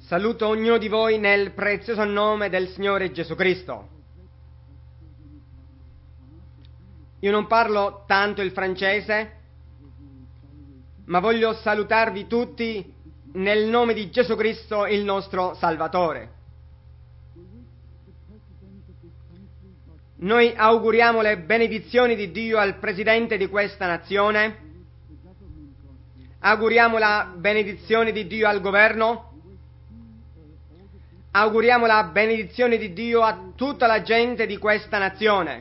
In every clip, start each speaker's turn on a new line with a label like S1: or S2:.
S1: Saluto ognuno di voi nel prezioso nome del Signore Gesù Cristo. Io non parlo tanto il francese, ma voglio salutarvi tutti nel nome di Gesù Cristo, il nostro Salvatore. Noi auguriamo le benedizioni di Dio al Presidente di questa nazione, auguriamo la benedizione di Dio al governo, auguriamo la benedizione di Dio a tutta la gente di questa nazione.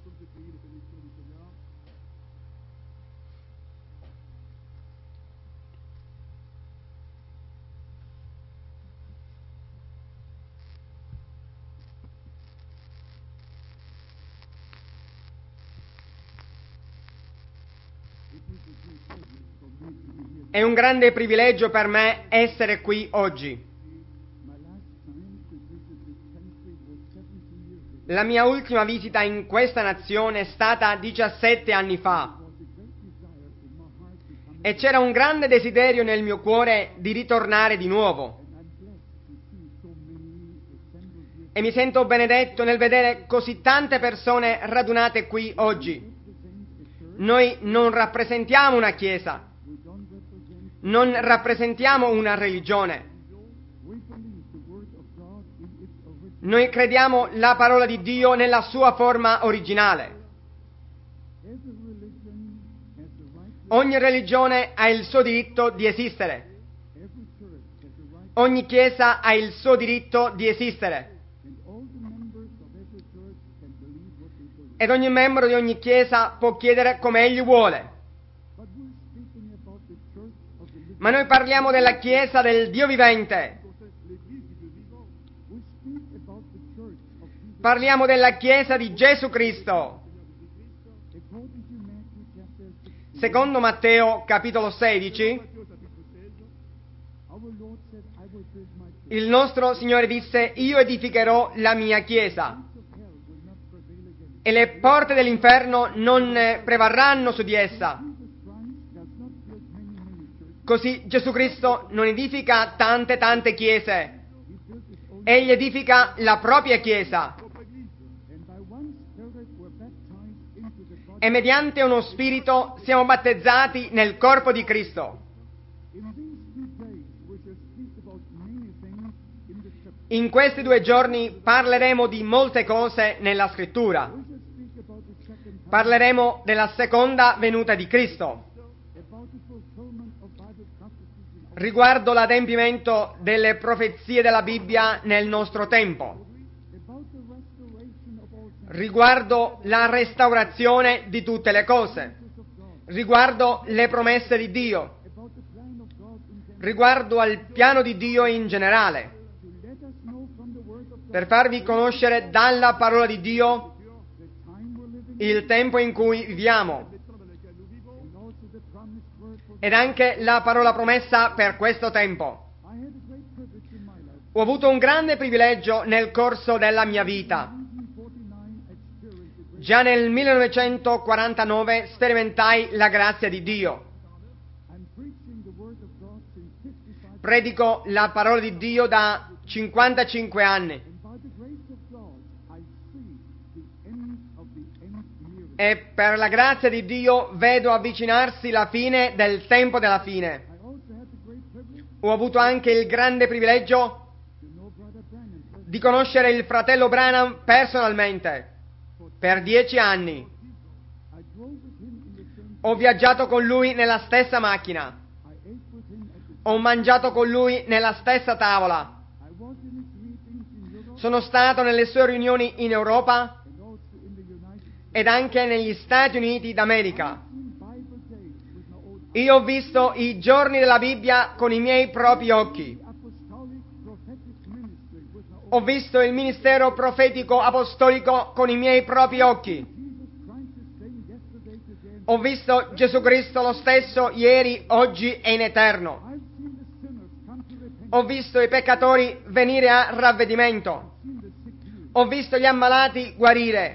S1: È un grande privilegio per me essere qui oggi. La mia ultima visita in questa nazione è stata 17 anni fa e c'era un grande desiderio nel mio cuore di ritornare di nuovo. E mi sento benedetto nel vedere così tante persone radunate qui oggi. Noi non rappresentiamo una chiesa, non rappresentiamo una religione. Noi crediamo la parola di Dio nella sua forma originale. Ogni religione ha il suo diritto di esistere. Ogni chiesa ha il suo diritto di esistere. Ed ogni membro di ogni chiesa può chiedere come egli vuole. Ma noi parliamo della chiesa del Dio vivente. Parliamo della chiesa di Gesù Cristo. Secondo Matteo capitolo 16, il nostro Signore disse: io edificherò la mia chiesa e le porte dell'inferno non prevarranno su di essa. Così Gesù Cristo non edifica tante chiese, egli edifica la propria chiesa. E mediante uno spirito siamo battezzati nel corpo di Cristo. In questi 2 giorni parleremo di molte cose nella Scrittura. Parleremo della seconda venuta di Cristo, riguardo l'adempimento delle profezie della Bibbia nel nostro tempo, riguardo la restaurazione di tutte le cose, riguardo le promesse di Dio, riguardo al piano di Dio in generale, per farvi conoscere dalla parola di Dio il tempo in cui viviamo ed anche la parola promessa per questo tempo. Ho avuto un grande privilegio nel corso della mia vita. Già nel 1949 sperimentai la grazia di Dio. Predico la parola di Dio da 55 anni. E per la grazia di Dio vedo avvicinarsi la fine del tempo della fine. Ho avuto anche il grande privilegio di conoscere il fratello Branham personalmente per 10 anni. Ho viaggiato con lui nella stessa macchina. Ho mangiato con lui nella stessa tavola. Sono stato nelle sue riunioni in Europa ed anche negli Stati Uniti d'America. Io ho visto i giorni della Bibbia con i miei propri occhi. Ho visto il ministero profetico apostolico con i miei propri occhi. Ho visto Gesù Cristo lo stesso ieri, oggi e in eterno. Ho visto i peccatori venire a ravvedimento. Ho visto gli ammalati guarire.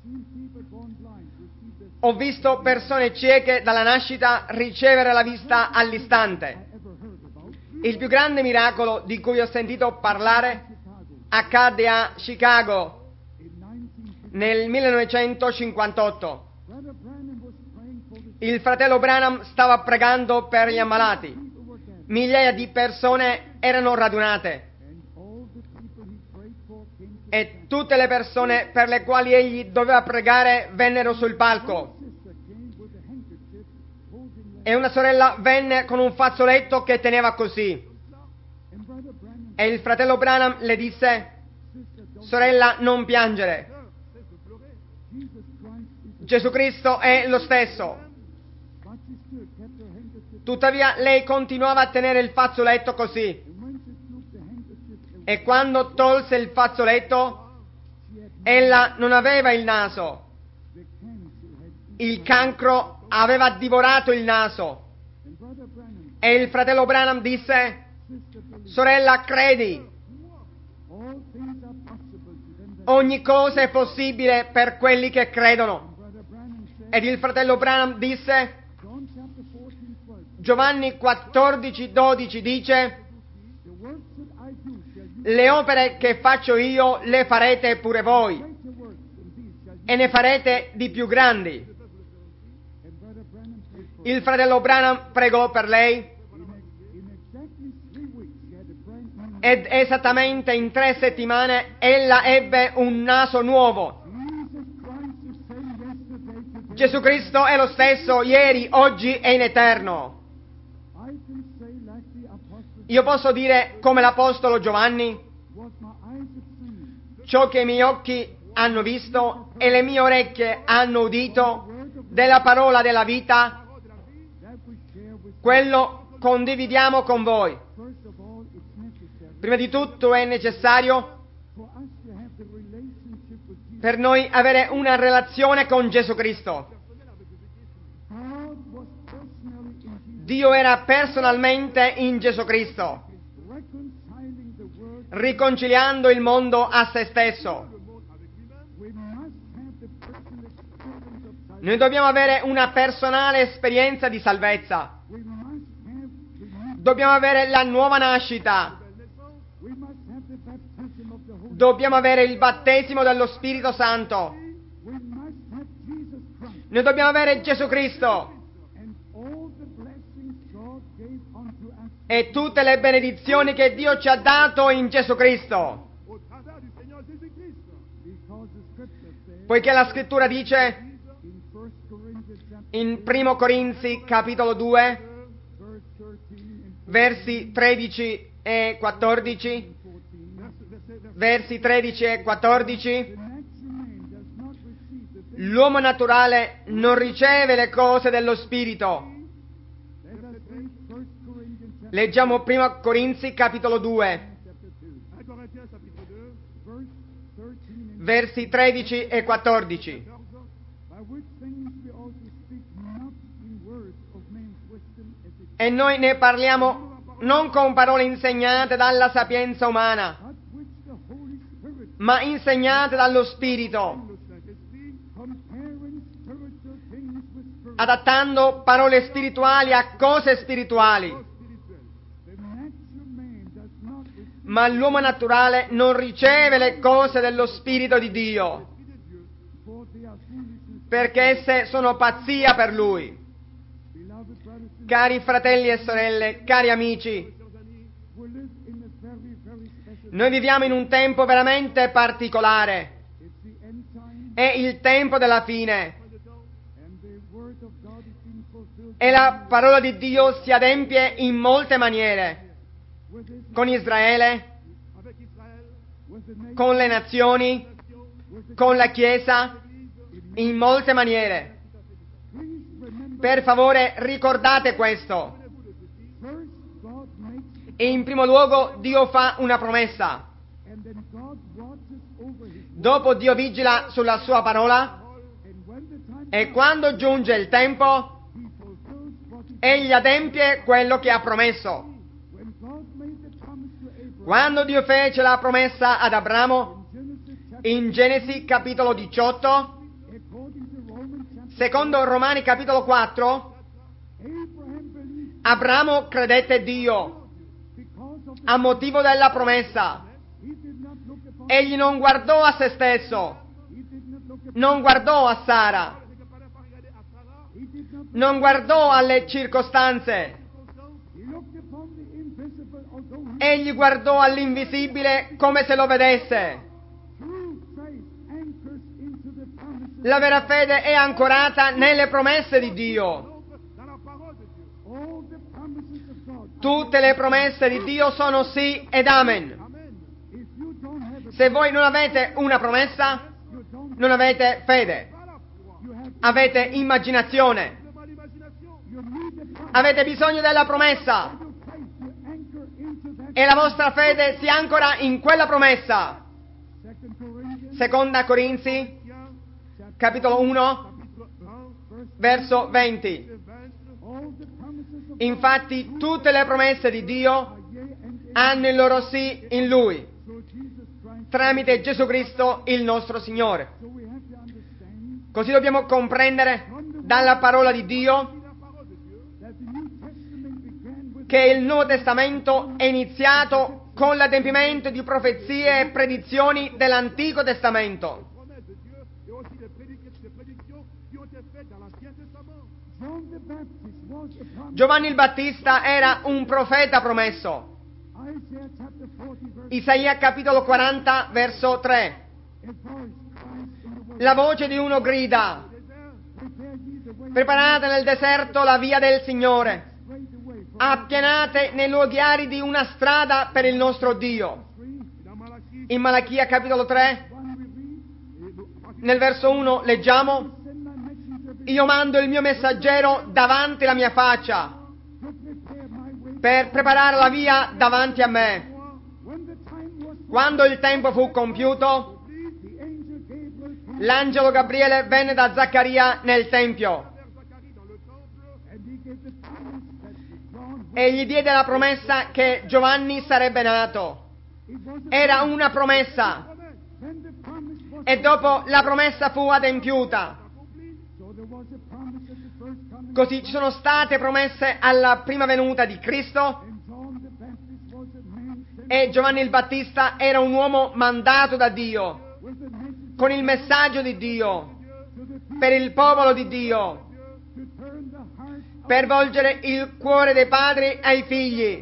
S1: Ho visto persone cieche dalla nascita ricevere la vista all'istante. Il più grande miracolo di cui ho sentito parlare accadde a Chicago nel 1958. Il fratello Branham stava pregando per gli ammalati. Migliaia di persone erano radunate e tutte le persone per le quali egli doveva pregare vennero sul palco. E una sorella venne con un fazzoletto che teneva così. E il fratello Branham le disse: sorella, non piangere. Gesù Cristo è lo stesso. Tuttavia lei continuava a tenere il fazzoletto così. E quando tolse il fazzoletto, ella non aveva il naso. Il cancro aveva divorato il naso. E il fratello Branham disse: sorella, credi. Ogni cosa è possibile per quelli che credono. Ed il fratello Branham disse: Giovanni 14:12 dice: le opere che faccio io le farete pure voi e ne farete di più grandi. Il fratello Branham pregò per lei ed esattamente in 3 settimane ella ebbe un naso nuovo. Gesù Cristo è lo stesso ieri, oggi e in eterno. Io posso dire come l'Apostolo Giovanni: ciò che i miei occhi hanno visto e le mie orecchie hanno udito della parola della vita, quello condividiamo con voi. Prima di tutto è necessario per noi avere una relazione con Gesù Cristo. Dio era personalmente in Gesù Cristo, riconciliando il mondo a se stesso. Noi dobbiamo avere una personale esperienza di salvezza. Dobbiamo avere la nuova nascita. Dobbiamo avere il battesimo dello Spirito Santo. Noi dobbiamo avere Gesù Cristo. E tutte le benedizioni che Dio ci ha dato in Gesù Cristo. Poiché la Scrittura dice in 1 Corinzi capitolo 2, versi 13 e 14, versi 13 e 14, l'uomo naturale non riceve le cose dello Spirito. Leggiamo 1 Corinzi capitolo 2, versi 13 e 14. E noi ne parliamo non con parole insegnate dalla sapienza umana, ma insegnate dallo Spirito, adattando parole spirituali a cose spirituali. Ma l'uomo naturale non riceve le cose dello Spirito di Dio, perché esse sono pazzia per lui. Cari fratelli e sorelle, cari amici, noi viviamo in un tempo veramente particolare. È il tempo della fine. E la parola di Dio si adempie in molte maniere. Con Israele, con le nazioni, con la Chiesa, in molte maniere. Per favore, ricordate questo. E in primo luogo Dio fa una promessa. Dopo Dio vigila sulla sua parola e quando giunge il tempo, egli adempie quello che ha promesso. Quando Dio fece la promessa ad Abramo, in Genesi capitolo 18, secondo Romani capitolo 4, Abramo credette Dio a motivo della promessa. Egli non guardò a se stesso, non guardò a Sara, non guardò alle circostanze. Egli guardò all'invisibile come se lo vedesse. La vera fede è ancorata nelle promesse di Dio. Tutte le promesse di Dio sono sì ed amen. Se voi non avete una promessa, non avete fede. Avete immaginazione. Avete bisogno della promessa. E la vostra fede si ancora in quella promessa. Seconda Corinzi, capitolo 1, verso 20. Infatti tutte le promesse di Dio hanno il loro sì in Lui, tramite Gesù Cristo il nostro Signore. Così dobbiamo comprendere dalla parola di Dio che il Nuovo Testamento è iniziato con l'adempimento di profezie e predizioni dell'Antico Testamento. Giovanni il Battista era un profeta promesso. Isaia capitolo 40 verso 3. La voce di uno grida: preparate nel deserto la via del Signore, appianate nei luoghi aridi una strada per il nostro Dio. In Malachia capitolo 3, nel verso 1 leggiamo: io mando il mio messaggero davanti la mia faccia per preparare la via davanti a me. Quando il tempo fu compiuto, l'angelo Gabriele venne da Zaccaria nel Tempio e gli diede la promessa che Giovanni sarebbe nato. Era una promessa e dopo la promessa fu adempiuta. Così ci sono state promesse alla prima venuta di Cristo e Giovanni il Battista era un uomo mandato da Dio con il messaggio di Dio per il popolo di Dio, per volgere il cuore dei padri ai figli.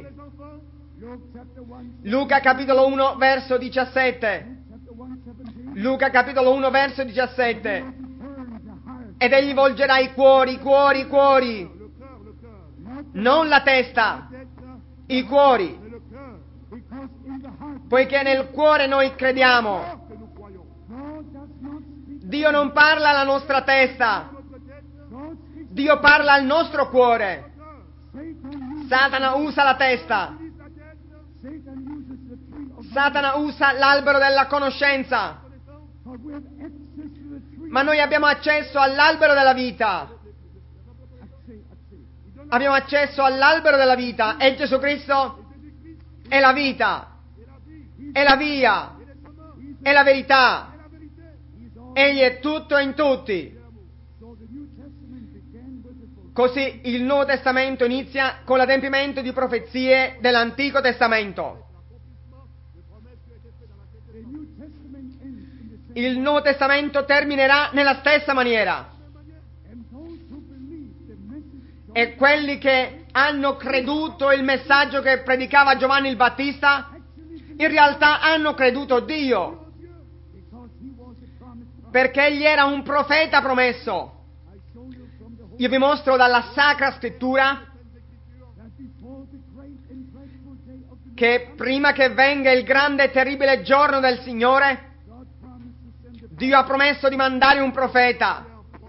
S1: Luca capitolo 1 verso 17. Luca capitolo 1 verso 17. Ed egli volgerà i cuori, non la testa, i cuori, poiché nel cuore noi crediamo. Dio non parla alla nostra testa, Dio parla al nostro cuore. Satana usa la testa, Satana usa l'albero della conoscenza, ma noi abbiamo accesso all'albero della vita. Abbiamo accesso all'albero della vita e Gesù Cristo è la vita, è la via, è la verità. Egli è tutto in tutti. Così il Nuovo Testamento inizia con l'adempimento di profezie dell'Antico Testamento. Il Nuovo Testamento terminerà nella stessa maniera. E quelli che hanno creduto il messaggio che predicava Giovanni il Battista, in realtà hanno creduto Dio, perché egli era un profeta promesso. Io vi mostro dalla Sacra Scrittura che prima che venga il grande e terribile giorno del Signore, Dio ha promesso di mandare un profeta,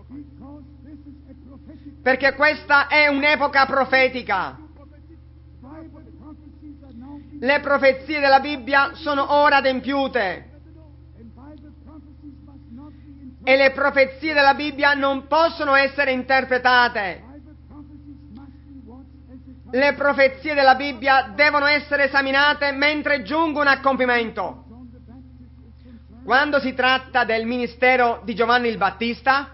S1: perché questa è un'epoca profetica. Le profezie della Bibbia sono ora adempiute e le profezie della Bibbia non possono essere interpretate. Le profezie della Bibbia devono essere esaminate mentre giungono a compimento. Quando si tratta del ministero di Giovanni il Battista,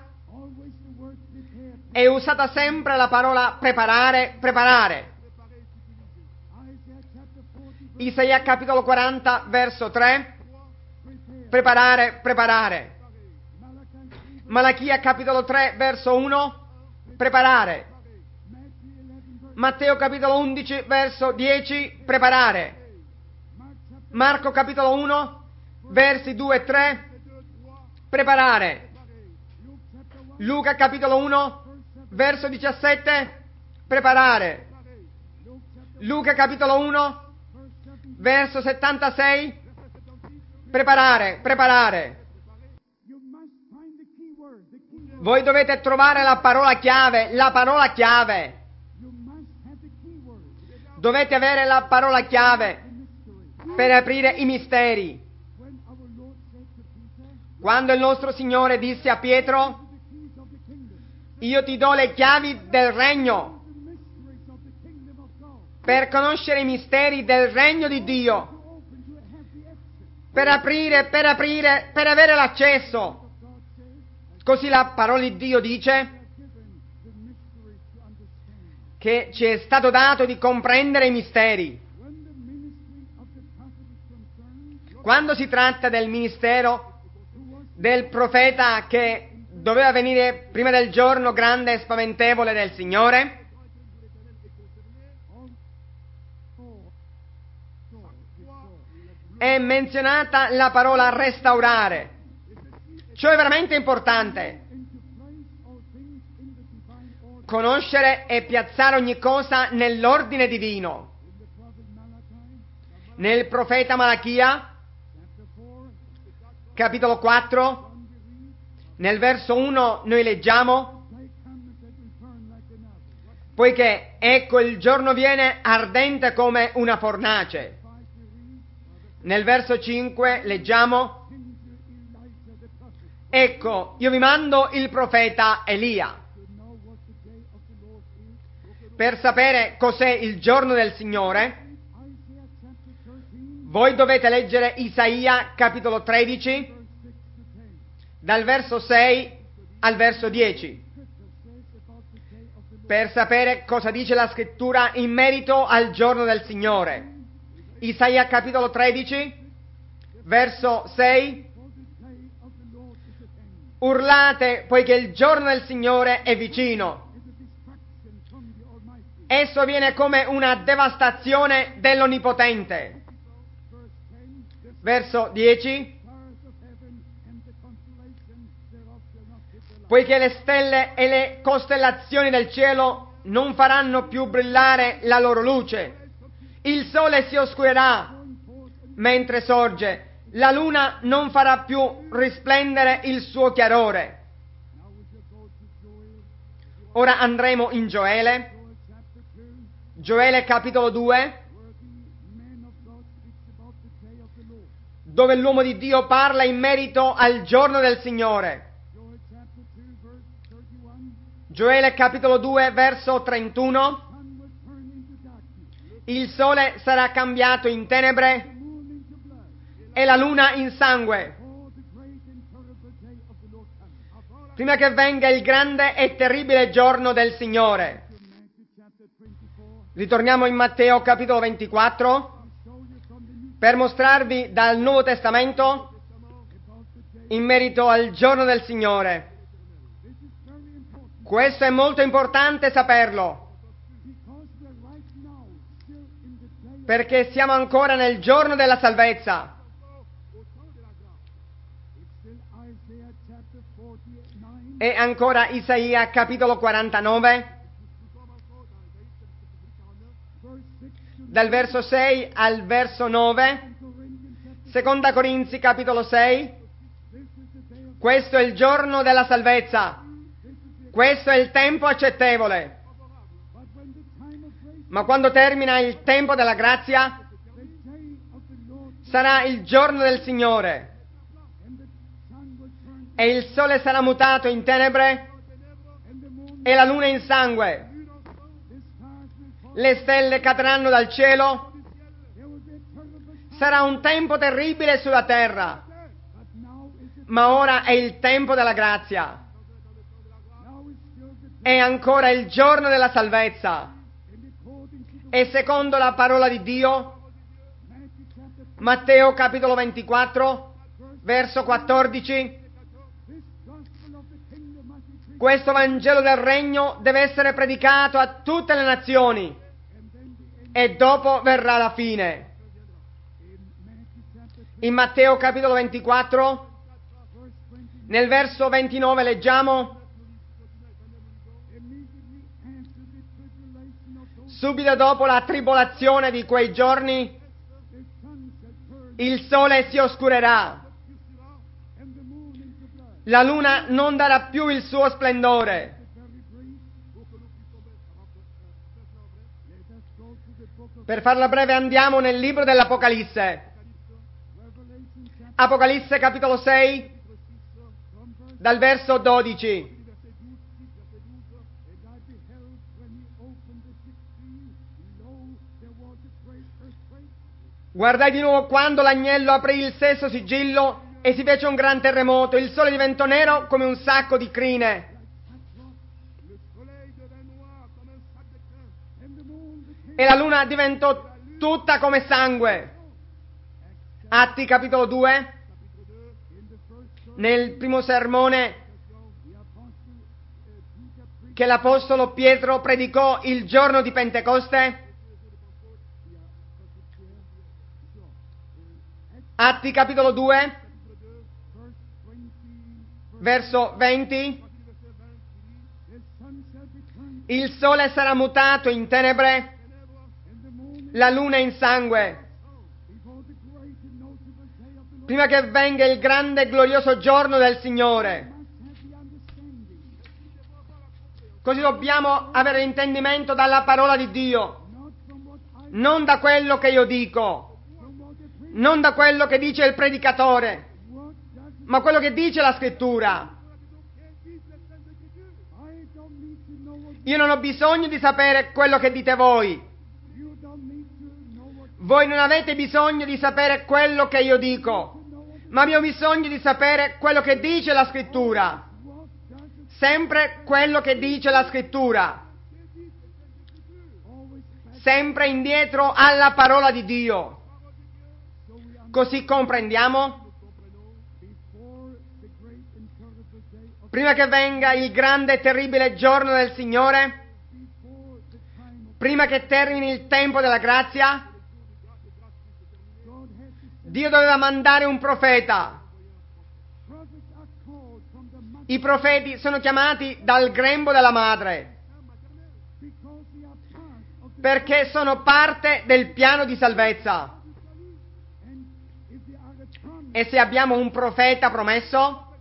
S1: è usata sempre la parola preparare, preparare. Isaia capitolo 40, verso 3. Preparare, preparare. Malachia capitolo 3, verso 1. Preparare. Matteo capitolo 11, verso 10. Preparare. Marco capitolo 1, versi 2 e 3. Preparare. Luca capitolo 1, verso 17. Preparare. Luca capitolo 1, verso 76. Preparare, preparare. Voi dovete trovare la parola chiave, la parola chiave. Dovete avere la parola chiave per aprire i misteri. Quando il nostro Signore disse a Pietro: io ti do le chiavi del regno, per conoscere i misteri del regno di Dio, per aprire, per avere l'accesso. Così la parola di Dio dice che ci è stato dato di comprendere i misteri. Quando si tratta del ministero del profeta che doveva venire prima del giorno grande e spaventevole del Signore, è menzionata la parola restaurare. Ciò è veramente importante. Conoscere e piazzare ogni cosa nell'ordine divino. Nel profeta Malachia, capitolo 4, nel verso 1 noi leggiamo: poiché ecco il giorno viene ardente come una fornace. Nel verso 5 leggiamo: ecco, io vi mando il profeta Elia. Per sapere cos'è il giorno del Signore, voi dovete leggere Isaia capitolo 13, dal verso 6 al verso 10, per sapere cosa dice la scrittura in merito al giorno del Signore. Isaia capitolo 13, verso 6. Urlate, poiché il giorno del Signore è vicino. Esso viene come una devastazione dell'Onnipotente. Verso 10. Poiché le stelle e le costellazioni del cielo non faranno più brillare la loro luce, il sole si oscurerà mentre sorge, la luna non farà più risplendere il suo chiarore. Ora andremo in Gioele. Gioele capitolo 2, dove l'uomo di Dio parla in merito al giorno del Signore. Gioele capitolo 2, verso 31. Il sole sarà cambiato in tenebre e la luna in sangue, prima che venga il grande e terribile giorno del Signore. Ritorniamo in Matteo capitolo 24 per mostrarvi dal Nuovo Testamento in merito al giorno del Signore. Questo è molto importante saperlo, perché siamo ancora nel giorno della salvezza. E ancora Isaia capitolo 49, dal verso 6 al verso 9. Seconda Corinzi capitolo 6. Questo è il giorno della salvezza. Questo è il tempo accettevole. Ma quando termina il tempo della grazia, sarà il giorno del Signore. E il sole sarà mutato in tenebre e la luna in sangue. Le stelle cadranno dal cielo. Sarà un tempo terribile sulla terra. Ma ora è il tempo della grazia. È ancora il giorno della salvezza. E secondo la parola di Dio, Matteo capitolo 24, verso 14. Questo Vangelo del Regno deve essere predicato a tutte le nazioni e dopo verrà la fine. In Matteo capitolo 24, nel verso 29 leggiamo: subito dopo la tribolazione di quei giorni, il sole si oscurerà, la luna non darà più il suo splendore. Per farla breve andiamo nel libro dell'Apocalisse. Apocalisse capitolo 6, dal verso 12. Guardai di nuovo quando l'agnello aprì il sesto sigillo e si fece un gran terremoto. Il sole diventò nero come un sacco di crine e la luna diventò tutta come sangue. Atti capitolo 2, nel primo sermone che l'Apostolo Pietro predicò il giorno di Pentecoste. Atti capitolo 2, verso 20. Il sole sarà mutato in tenebre, la luna in sangue, prima che venga il grande e glorioso giorno del Signore. Così dobbiamo avere intendimento dalla parola di Dio, non da quello che io dico, non da quello che dice il predicatore, ma quello che dice la Scrittura. Io non ho bisogno di sapere quello che dite voi. Voi non avete bisogno di sapere quello che io dico, ma abbiamo bisogno di sapere quello che dice la Scrittura. Sempre quello che dice la Scrittura. Sempre indietro alla parola di Dio. Così comprendiamo, prima che venga il grande e terribile giorno del Signore, prima che termini il tempo della grazia, Dio doveva mandare un profeta. I profeti sono chiamati dal grembo della madre, perché sono parte del piano di salvezza. E se abbiamo un profeta promesso,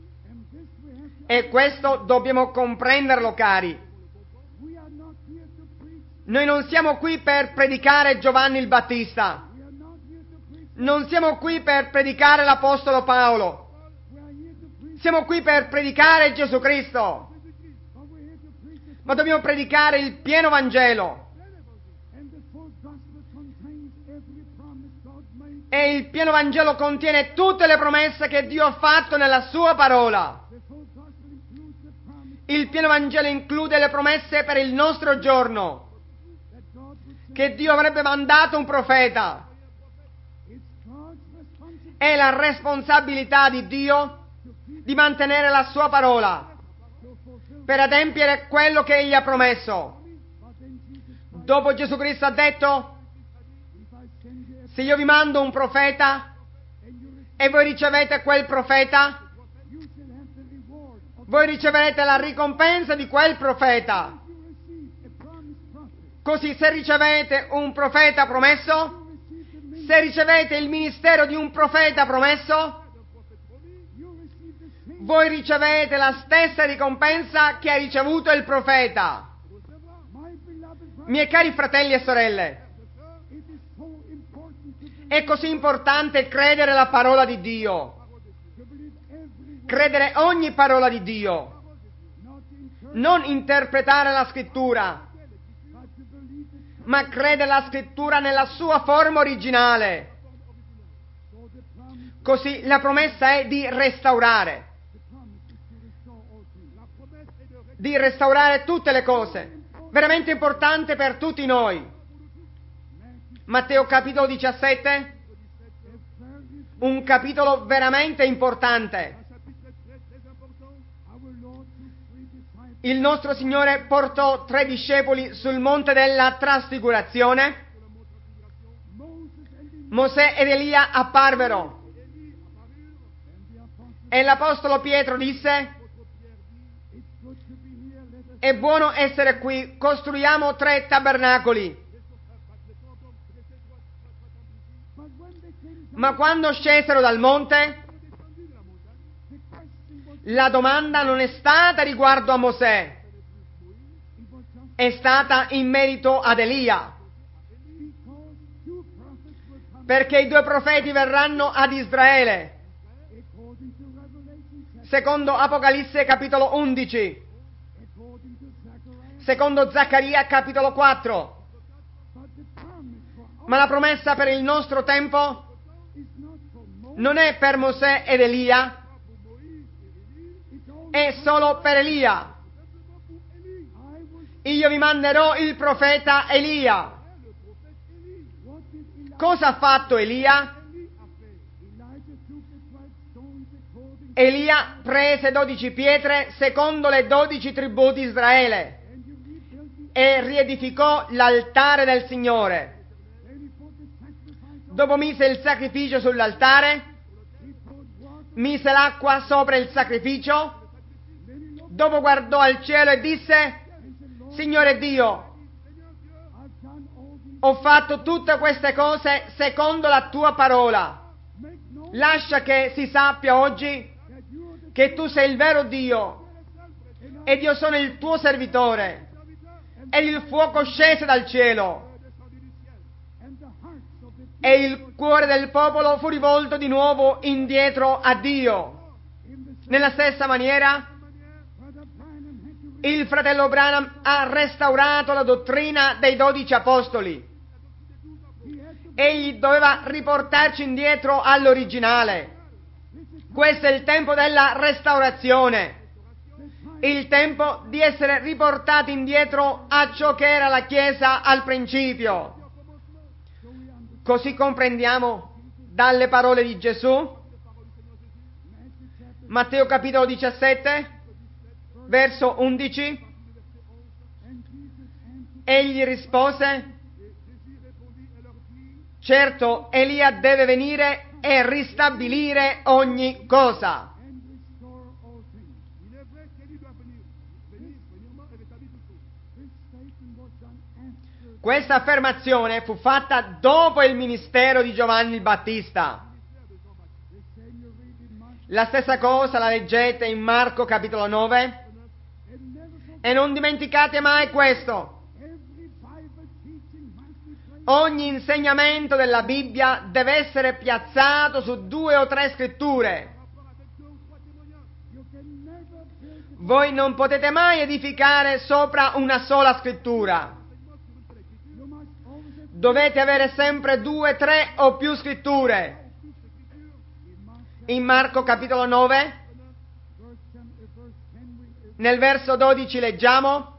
S1: e questo dobbiamo comprenderlo, cari, noi non siamo qui per predicare Giovanni il Battista, non siamo qui per predicare l'Apostolo Paolo, siamo qui per predicare Gesù Cristo, ma dobbiamo predicare il pieno Vangelo. E il pieno Vangelo contiene tutte le promesse che Dio ha fatto nella sua parola. Il pieno Vangelo include le promesse per il nostro giorno, che Dio avrebbe mandato un profeta. È la responsabilità di Dio di mantenere la sua parola per adempiere quello che Egli ha promesso. Dopo Gesù Cristo ha detto: se io vi mando un profeta e voi ricevete quel profeta, voi riceverete la ricompensa di quel profeta. Così se ricevete un profeta promesso, se ricevete il ministero di un profeta promesso, voi ricevete la stessa ricompensa che ha ricevuto il profeta. Miei cari fratelli e sorelle, è così importante credere la parola di Dio, credere ogni parola di Dio, non interpretare la Scrittura, ma credere la Scrittura nella sua forma originale. Così la promessa è di restaurare tutte le cose, veramente importante per tutti noi. Matteo capitolo 17, un capitolo veramente importante. Il nostro Signore portò 3 discepoli sul monte della trasfigurazione. Mosè ed Elia apparvero e l'Apostolo Pietro disse: è buono essere qui, costruiamo 3 tabernacoli. Ma quando scesero dal monte, la domanda non è stata riguardo a Mosè, è stata in merito ad Elia. Perché i 2 profeti verranno ad Israele, secondo Apocalisse capitolo 11, secondo Zaccaria capitolo 4. Ma la promessa per il nostro tempo non è per Mosè ed Elia, è solo per Elia. Io vi manderò il profeta Elia. Cosa ha fatto Elia? Elia prese 12 pietre secondo le 12 tribù di Israele e riedificò l'altare del Signore. Dopo mise il sacrificio sull'altare, mise l'acqua sopra il sacrificio, dopo guardò al cielo e disse: Signore Dio, ho fatto tutte queste cose secondo la tua parola. Lascia che si sappia oggi che tu sei il vero Dio ed io sono il tuo servitore. Ed il fuoco scese dal cielo e il cuore del popolo fu rivolto di nuovo indietro a Dio. Nella stessa maniera, il fratello Branham ha restaurato la dottrina dei 12 apostoli. Egli doveva riportarci indietro all'originale. Questo è il tempo della restaurazione, il tempo di essere riportati indietro a ciò che era la Chiesa al principio. Così comprendiamo dalle parole di Gesù, Matteo capitolo 17, verso 11, egli rispose: certo, Elia deve venire e ristabilire ogni cosa. Questa affermazione fu fatta dopo il ministero di Giovanni il Battista. La stessa cosa la leggete in Marco capitolo 9. E non dimenticate mai questo: ogni insegnamento della Bibbia deve essere piazzato su 2 o 3 scritture. Voi non potete mai edificare sopra una sola scrittura. Dovete avere sempre 2, 3 o più scritture. In Marco capitolo 9, nel verso 12 leggiamo: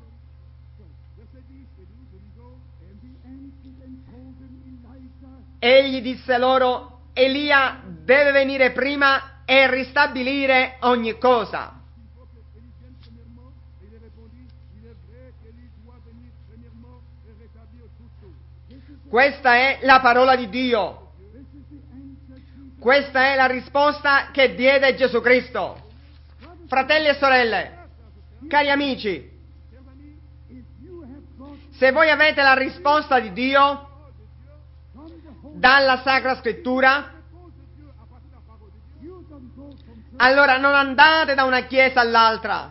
S1: egli disse loro: Elia deve venire prima e ristabilire ogni cosa. Questa è la parola di Dio. Questa è la risposta che diede Gesù Cristo. Fratelli e sorelle, cari amici, se voi avete la risposta di Dio dalla Sacra Scrittura, allora non andate da una chiesa all'altra,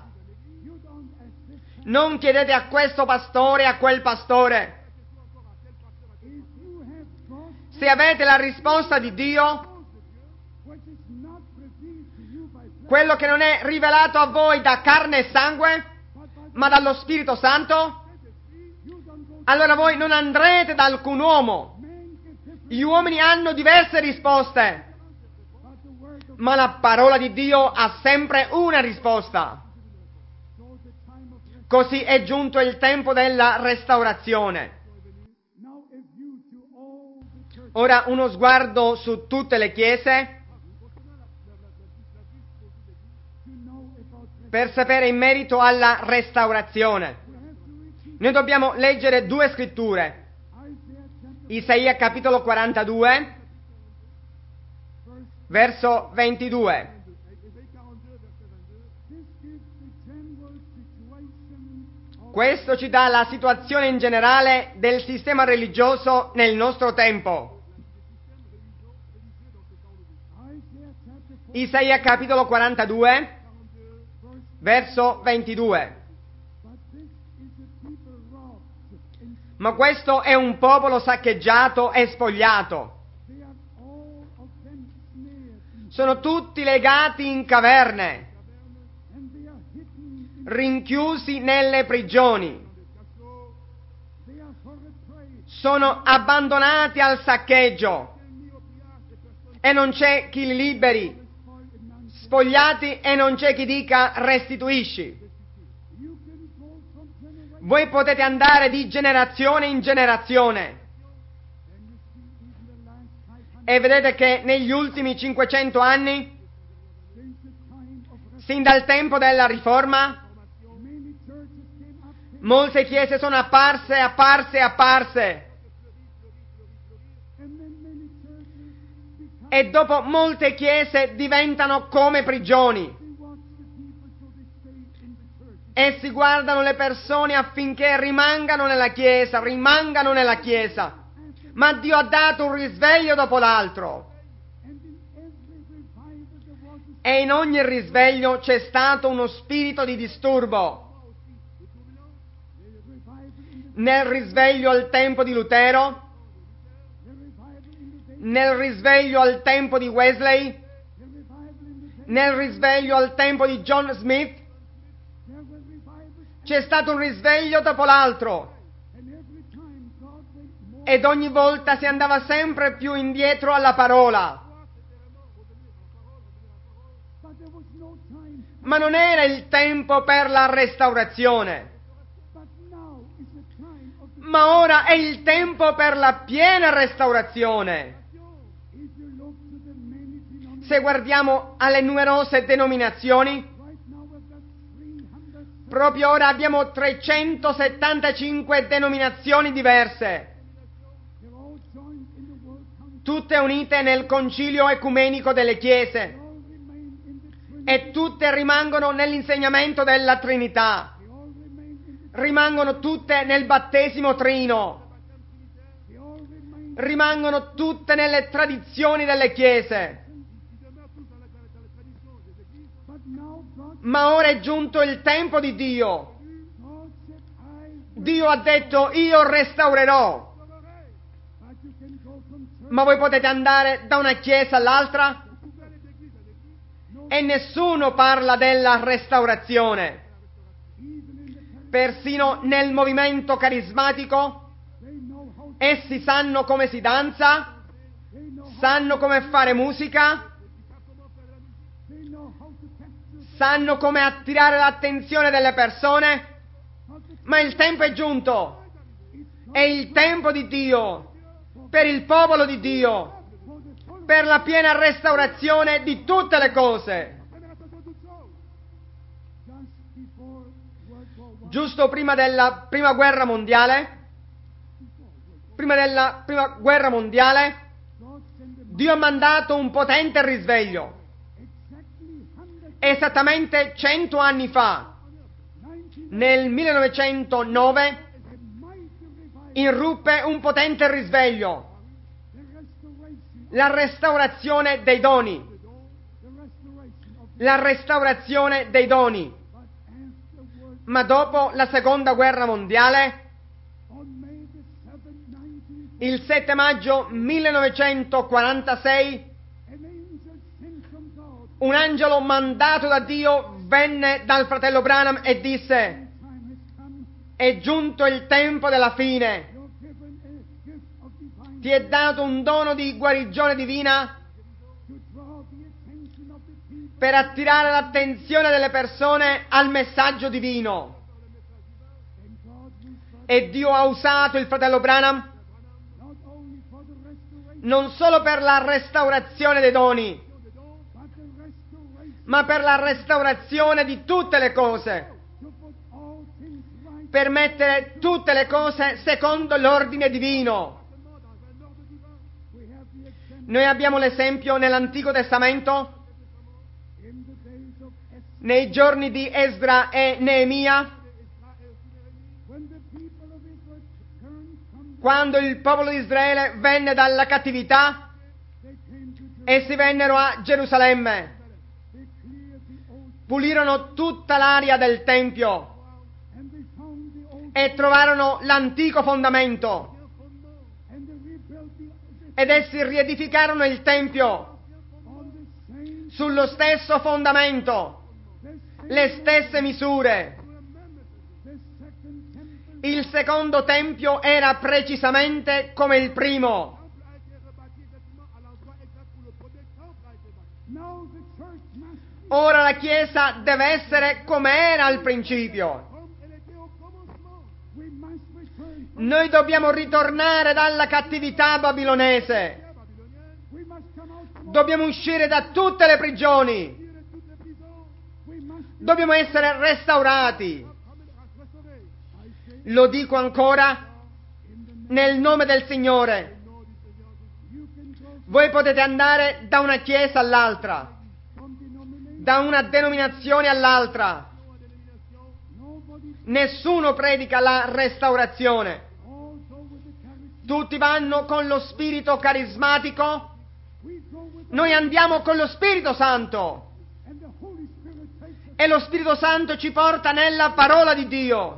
S1: non chiedete a questo pastore e a quel pastore. Se avete la risposta di Dio, quello che non è rivelato a voi da carne e sangue, ma dallo Spirito Santo, allora voi non andrete da alcun uomo. Gli uomini hanno diverse risposte, ma la parola di Dio ha sempre una risposta. Così è giunto il tempo della restaurazione. Ora uno sguardo su tutte le chiese per sapere in merito alla restaurazione. Noi dobbiamo leggere due scritture. Isaia capitolo 42, verso 22. Questo ci dà la situazione in generale del sistema religioso nel nostro tempo. Isaia capitolo 42, verso 22. Ma questo è un popolo saccheggiato e spogliato. Sono tutti legati in caverne, rinchiusi nelle prigioni. Sono abbandonati al saccheggio e non c'è chi li liberi, spogliati e non c'è chi dica restituisci. Voi potete andare di generazione in generazione e vedete che negli ultimi 500 anni, sin dal tempo della Riforma, molte chiese sono apparse. E dopo molte chiese diventano come prigioni. Essi guardano le persone affinché rimangano nella Chiesa. Ma Dio ha dato un risveglio dopo l'altro. E in ogni risveglio c'è stato uno spirito di disturbo. Nel risveglio al tempo di Lutero, nel risveglio al tempo di Wesley, nel risveglio al tempo di John Smith, c'è stato un risveglio dopo l'altro ed ogni volta si andava sempre più indietro alla parola. Ma non era il tempo per la restaurazione, ma ora è il tempo per la piena restaurazione. Se guardiamo alle numerose denominazioni, proprio ora abbiamo 375 denominazioni diverse, tutte unite nel concilio ecumenico delle chiese, e tutte rimangono nell'insegnamento della Trinità, rimangono tutte nel battesimo trino, rimangono tutte nelle tradizioni delle chiese. Ma ora è giunto il tempo di Dio. Dio ha detto: io restaurerò. Ma voi potete andare da una chiesa all'altra e nessuno parla della restaurazione. Persino nel movimento carismatico essi sanno come si danza, sanno come fare musica, sanno come attirare l'attenzione delle persone, ma il tempo è giunto. È il tempo di Dio, per il popolo di Dio, per la piena restaurazione di tutte le cose. Giusto prima della prima guerra mondiale, Dio ha mandato un potente risveglio. Esattamente 100 anni fa, nel 1909, irruppe un potente risveglio, la restaurazione dei doni. Ma dopo la seconda guerra mondiale, il 7 maggio 1946, un angelo mandato da Dio venne dal fratello Branham e disse: è giunto il tempo della fine, ti è dato un dono di guarigione divina per attirare l'attenzione delle persone al messaggio divino. E Dio ha usato il fratello Branham non solo per la restaurazione dei doni, ma per la restaurazione di tutte le cose, per mettere tutte le cose secondo l'ordine divino. Noi abbiamo l'esempio nell'Antico Testamento, nei giorni di Esdra e Neemia, quando il popolo di Israele venne dalla cattività, essi vennero a Gerusalemme, pulirono tutta l'area del Tempio e trovarono l'antico fondamento, ed essi riedificarono il Tempio sullo stesso fondamento, le stesse misure. Il secondo Tempio era precisamente come il primo. Ora la Chiesa deve essere come era al principio. Noi dobbiamo ritornare dalla cattività babilonese. Dobbiamo uscire da tutte le prigioni. Dobbiamo essere restaurati. Lo dico ancora nel nome del Signore. Voi potete andare da una chiesa all'altra, da una denominazione all'altra. Nessuno predica la restaurazione. Tutti vanno con lo spirito carismatico. Noi andiamo con lo Spirito Santo. E lo Spirito Santo ci porta nella parola di Dio.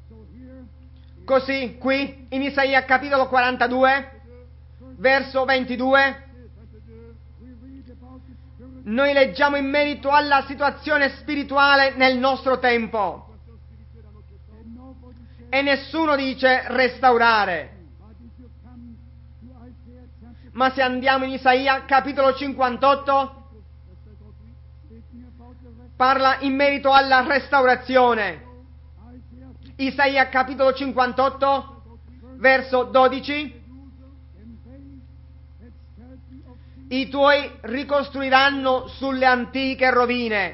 S1: Così, qui, in Isaia capitolo 42, verso 22, noi leggiamo in merito alla situazione spirituale nel nostro tempo. E nessuno dice restaurare. Ma se andiamo in Isaia capitolo 58, parla in merito alla restaurazione. Isaia capitolo 58, verso 12. I tuoi ricostruiranno sulle antiche rovine.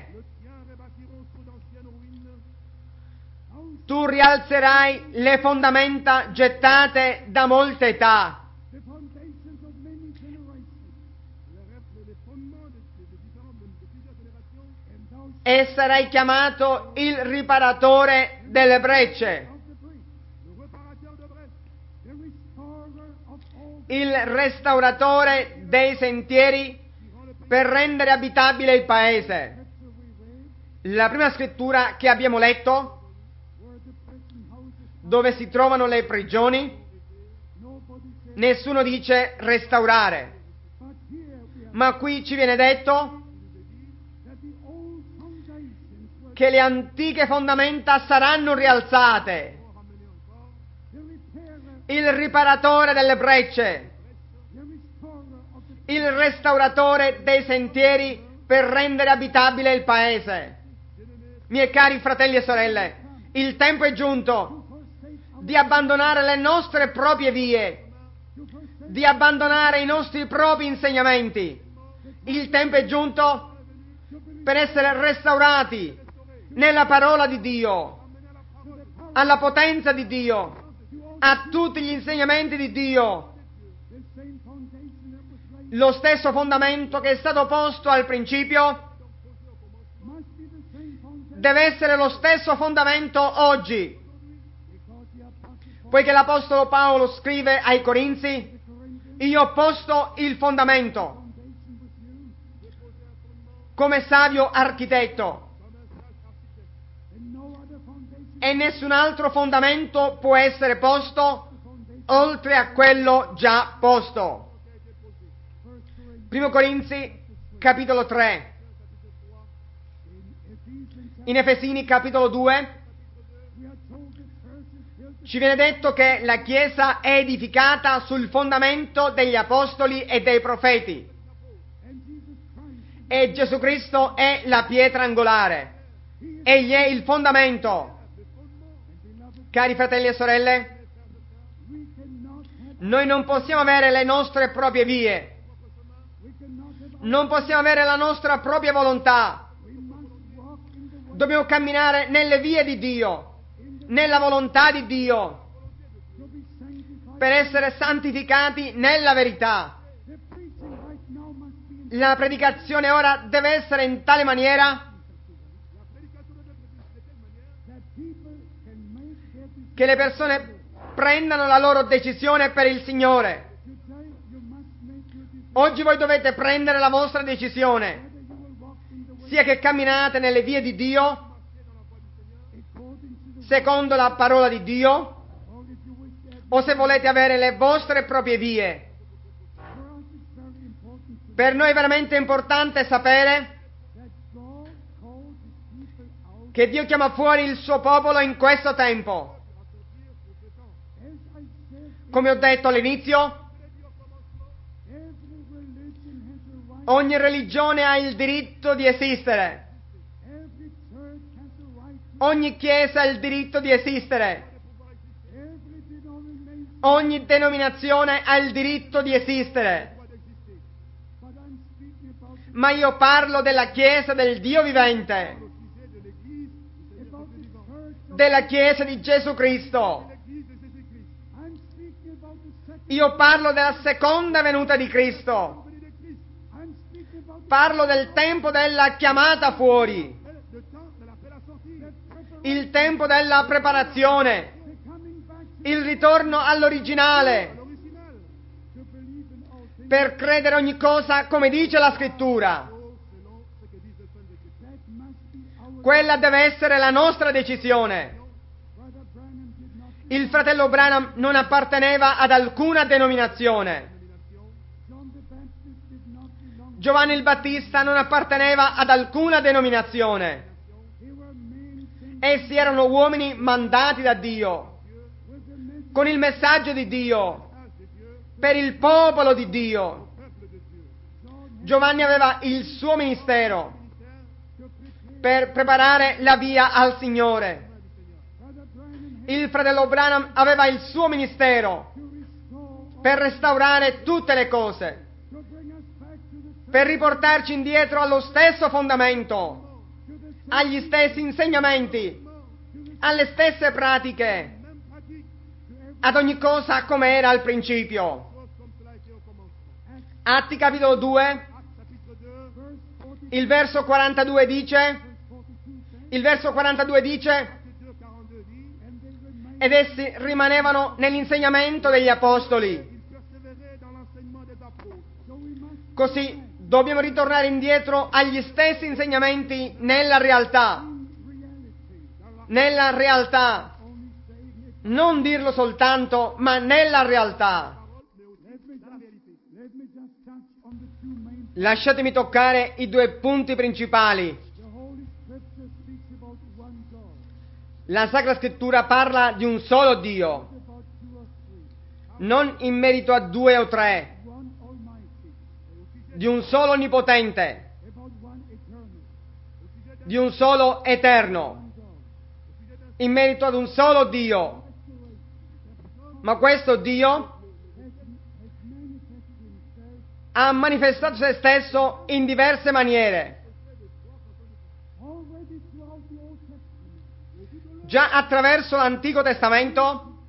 S1: Tu rialzerai le fondamenta gettate da molte età. E sarai chiamato il riparatore delle brecce, il restauratore dei sentieri per rendere abitabile il paese. La prima scrittura che abbiamo letto, dove si trovano le prigioni, nessuno dice restaurare, ma qui ci viene detto che le antiche fondamenta saranno rialzate. Il riparatore delle brecce, il restauratore dei sentieri per rendere abitabile il paese. Miei cari fratelli e sorelle, il tempo è giunto di abbandonare le nostre proprie vie, di abbandonare i nostri propri insegnamenti. Il tempo è giunto per essere restaurati nella parola di Dio, alla potenza di Dio, a tutti gli insegnamenti di Dio. Lo stesso fondamento che è stato posto al principio deve essere lo stesso fondamento oggi, poiché l'Apostolo Paolo scrive ai Corinzi: io ho posto il fondamento come savio architetto, e nessun altro fondamento può essere posto oltre a quello già posto. 1 Corinzi capitolo 3. In Efesini capitolo 2 ci viene detto che la Chiesa è edificata sul fondamento degli Apostoli e dei Profeti, e Gesù Cristo è la pietra angolare. Egli è il fondamento. Cari fratelli e sorelle, Noi non possiamo avere le nostre proprie vie. Non possiamo avere la nostra propria volontà. Dobbiamo camminare nelle vie di Dio, nella volontà di Dio, per essere santificati nella verità. La predicazione ora deve essere in tale maniera che le persone prendano la loro decisione per il Signore. Oggi voi dovete prendere la vostra decisione, sia che camminate nelle vie di Dio, secondo la parola di Dio, o se volete avere le vostre proprie vie. Per noi è veramente importante sapere che Dio chiama fuori il suo popolo in questo tempo. Come ho detto all'inizio, ogni religione ha il diritto di esistere. Ogni chiesa ha il diritto di esistere. Ogni denominazione ha il diritto di esistere. Ma io parlo della Chiesa del Dio vivente, della Chiesa di Gesù Cristo. Io parlo della seconda venuta di Cristo. Parlo del tempo della chiamata fuori, il tempo della preparazione, il ritorno all'originale, per credere ogni cosa come dice la Scrittura. Quella deve essere la nostra decisione. Il fratello Branham non apparteneva ad alcuna denominazione. Giovanni il Battista non apparteneva ad alcuna denominazione. Essi erano uomini mandati da Dio, con il messaggio di Dio, per il popolo di Dio. Giovanni aveva il suo ministero per preparare la via al Signore. Il fratello Branham aveva il suo ministero per restaurare tutte le cose, per riportarci indietro allo stesso fondamento, agli stessi insegnamenti, alle stesse pratiche, ad ogni cosa come era al principio. Atti capitolo 2, il verso 42 dice, ed essi rimanevano nell'insegnamento degli apostoli. Così dobbiamo ritornare indietro agli stessi insegnamenti nella realtà. Nella realtà. Non dirlo soltanto, ma nella realtà. Lasciatemi toccare i due punti principali. La Sacra Scrittura parla di un solo Dio, non in merito a due o tre, di un solo onnipotente, di un solo eterno, in merito ad un solo Dio. Ma questo Dio ha manifestato se stesso in diverse maniere. Già attraverso l'Antico Testamento,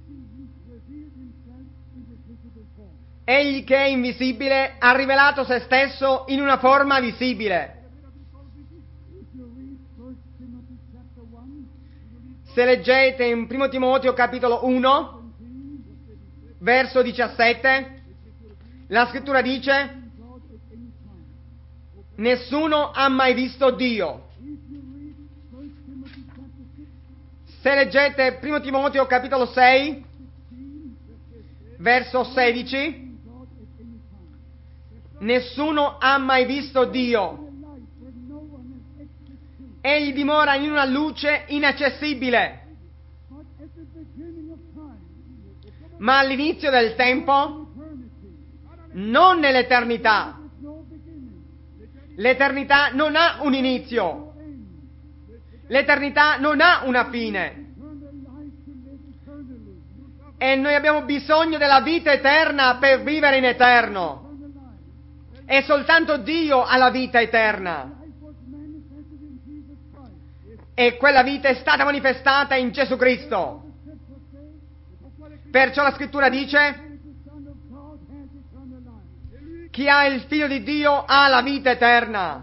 S1: egli che è invisibile ha rivelato se stesso in una forma visibile. Se leggete in 1 Timoteo capitolo 1, verso 17, la Scrittura dice: nessuno ha mai visto Dio. Se leggete 1 Timoteo capitolo 6, verso 16, nessuno ha mai visto Dio. Egli dimora in una luce inaccessibile. Ma all'inizio del tempo, non nell'eternità. L'eternità non ha un inizio. L'eternità non ha una fine. E noi abbiamo bisogno della vita eterna per vivere in eterno. E soltanto Dio ha la vita eterna. E quella vita è stata manifestata in Gesù Cristo. Perciò la scrittura dice: chi ha il Figlio di Dio ha la vita eterna.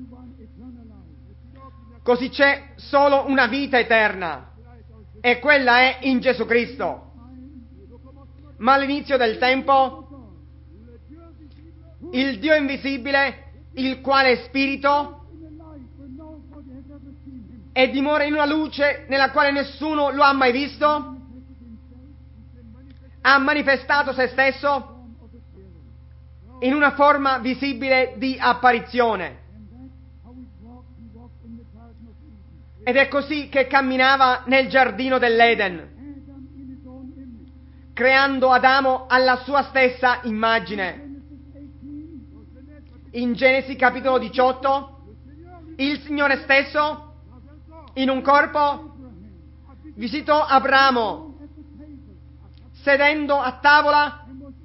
S1: Così c'è solo una vita eterna, e quella è in Gesù Cristo. Ma all'inizio del tempo, il Dio invisibile, il quale è spirito e dimora in una luce nella quale nessuno lo ha mai visto, ha manifestato se stesso in una forma visibile di apparizione. Ed è così che camminava nel giardino dell'Eden, creando Adamo alla sua stessa immagine. In Genesi capitolo 18, il Signore stesso, in un corpo, visitò Abramo, sedendo a tavola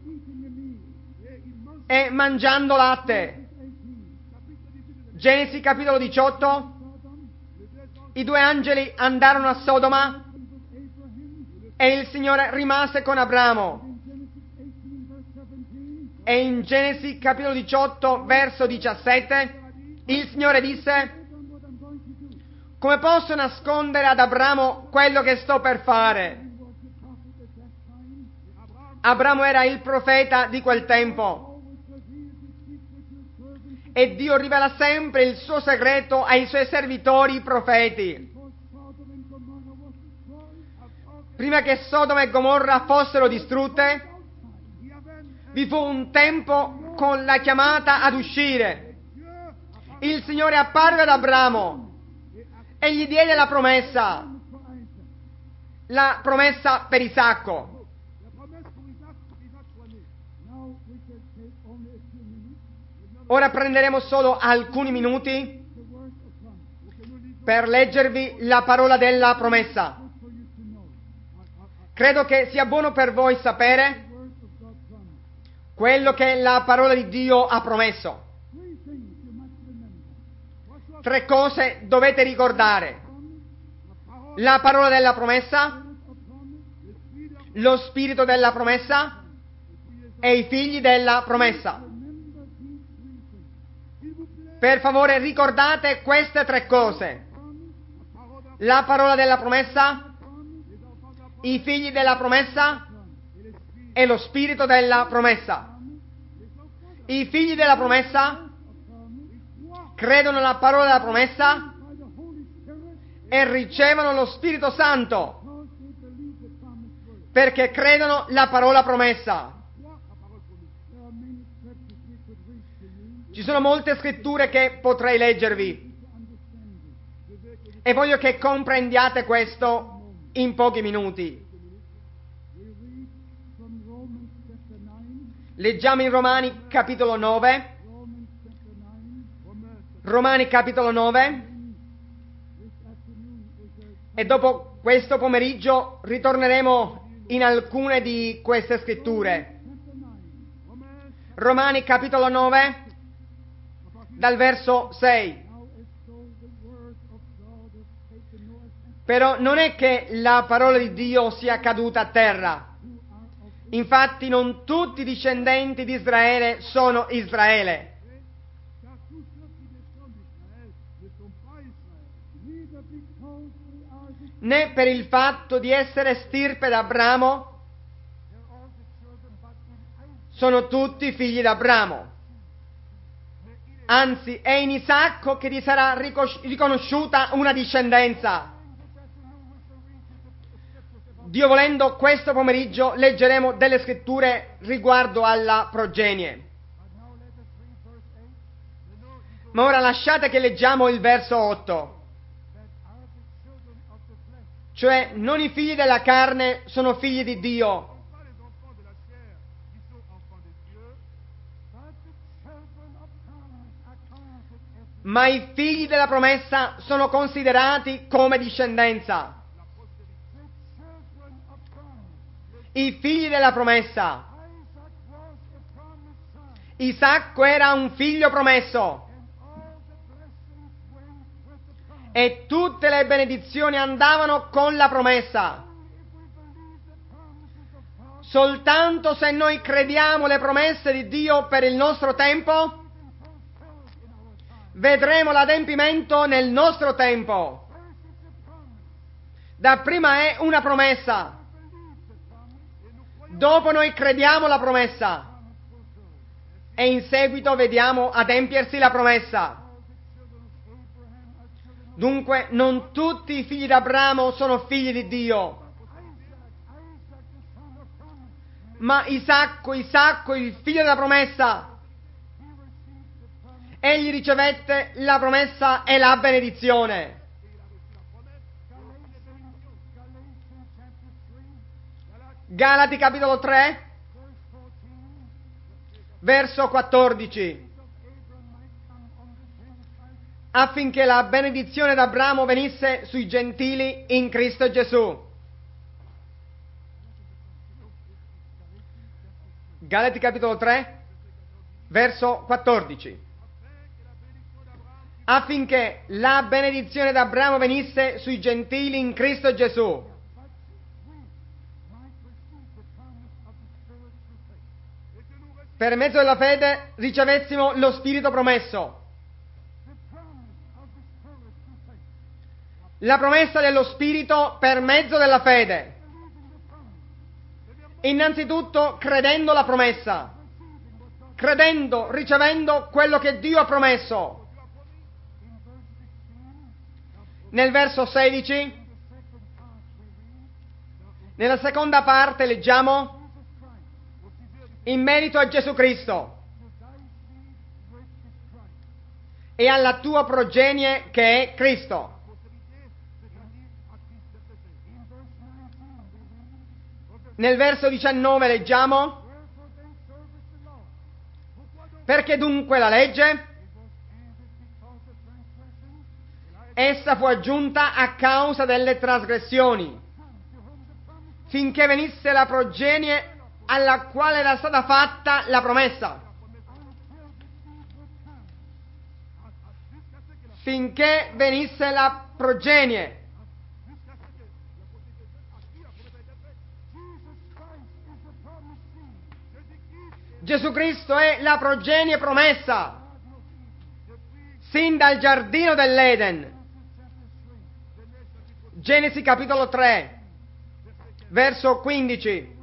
S1: e mangiando latte. Genesi capitolo 18, i due angeli andarono a Sodoma e il Signore rimase con Abramo. E in Genesi capitolo 18 verso 17 il Signore disse: come posso nascondere ad Abramo quello che sto per fare? Abramo era il profeta di quel tempo e Dio rivela sempre il suo segreto ai suoi servitori profeti. Prima che Sodoma e Gomorra fossero distrutte, vi fu un tempo con la chiamata ad uscire. Il Signore apparve ad Abramo e gli diede la promessa per Isacco. Ora prenderemo solo alcuni minuti per leggervi la parola della promessa. Credo che sia buono per voi sapere quello che la parola di Dio ha promesso. 3 cose dovete ricordare: la parola della promessa, lo spirito della promessa e i figli della promessa. Per favore ricordate queste 3 cose: la parola della promessa, i figli della promessa e lo spirito della promessa. I figli della promessa credono alla parola della promessa e ricevono lo Spirito Santo perché credono la parola promessa. Ci sono molte scritture che potrei leggervi e voglio che comprendiate questo in pochi minuti. Leggiamo in Romani capitolo 9. Romani capitolo 9. E dopo questo pomeriggio ritorneremo in alcune di queste scritture. Romani capitolo 9, dal verso 6. Però non è che la parola di Dio sia caduta a terra. Infatti non tutti i discendenti di Israele sono Israele. Né per il fatto di essere stirpe d'Abramo sono tutti figli d'Abramo. Anzi, è in Isacco che ti sarà riconosciuta una discendenza. Dio volendo, questo pomeriggio leggeremo delle scritture riguardo alla progenie. Ma ora lasciate che leggiamo il verso 8. Cioè, non i figli della carne sono figli di Dio, ma i figli della promessa sono considerati come discendenza. i figli della promessa. Isacco era un figlio promesso e tutte le benedizioni andavano con la promessa. Soltanto se noi crediamo le promesse di Dio per il nostro tempo, vedremo l'adempimento nel nostro tempo. Dapprima è una promessa, dopo noi crediamo la promessa e in seguito vediamo adempiersi la promessa. Dunque non tutti i figli d'Abramo sono figli di Dio, ma Isacco, il figlio della promessa, egli ricevette la promessa e la benedizione. Galati capitolo 3, verso 14. Affinché la benedizione d'Abramo venisse sui gentili in Cristo Gesù. Galati capitolo 3, verso 14. Affinché la benedizione d'Abramo venisse sui gentili in Cristo Gesù. Per mezzo della fede ricevessimo lo Spirito promesso. La promessa dello Spirito per mezzo della fede. Innanzitutto credendo la promessa, credendo, ricevendo quello che Dio ha promesso. Nel verso 16, nella seconda parte leggiamo in merito a Gesù Cristo e alla tua progenie che è Cristo. Nel verso 19 leggiamo: perché dunque la legge? Essa fu aggiunta a causa delle trasgressioni, finché venisse la progenie alla quale era stata fatta la promessa. Finché venisse la progenie. Gesù Cristo è la progenie promessa, sin dal giardino dell'Eden. Genesi capitolo 3, verso 15.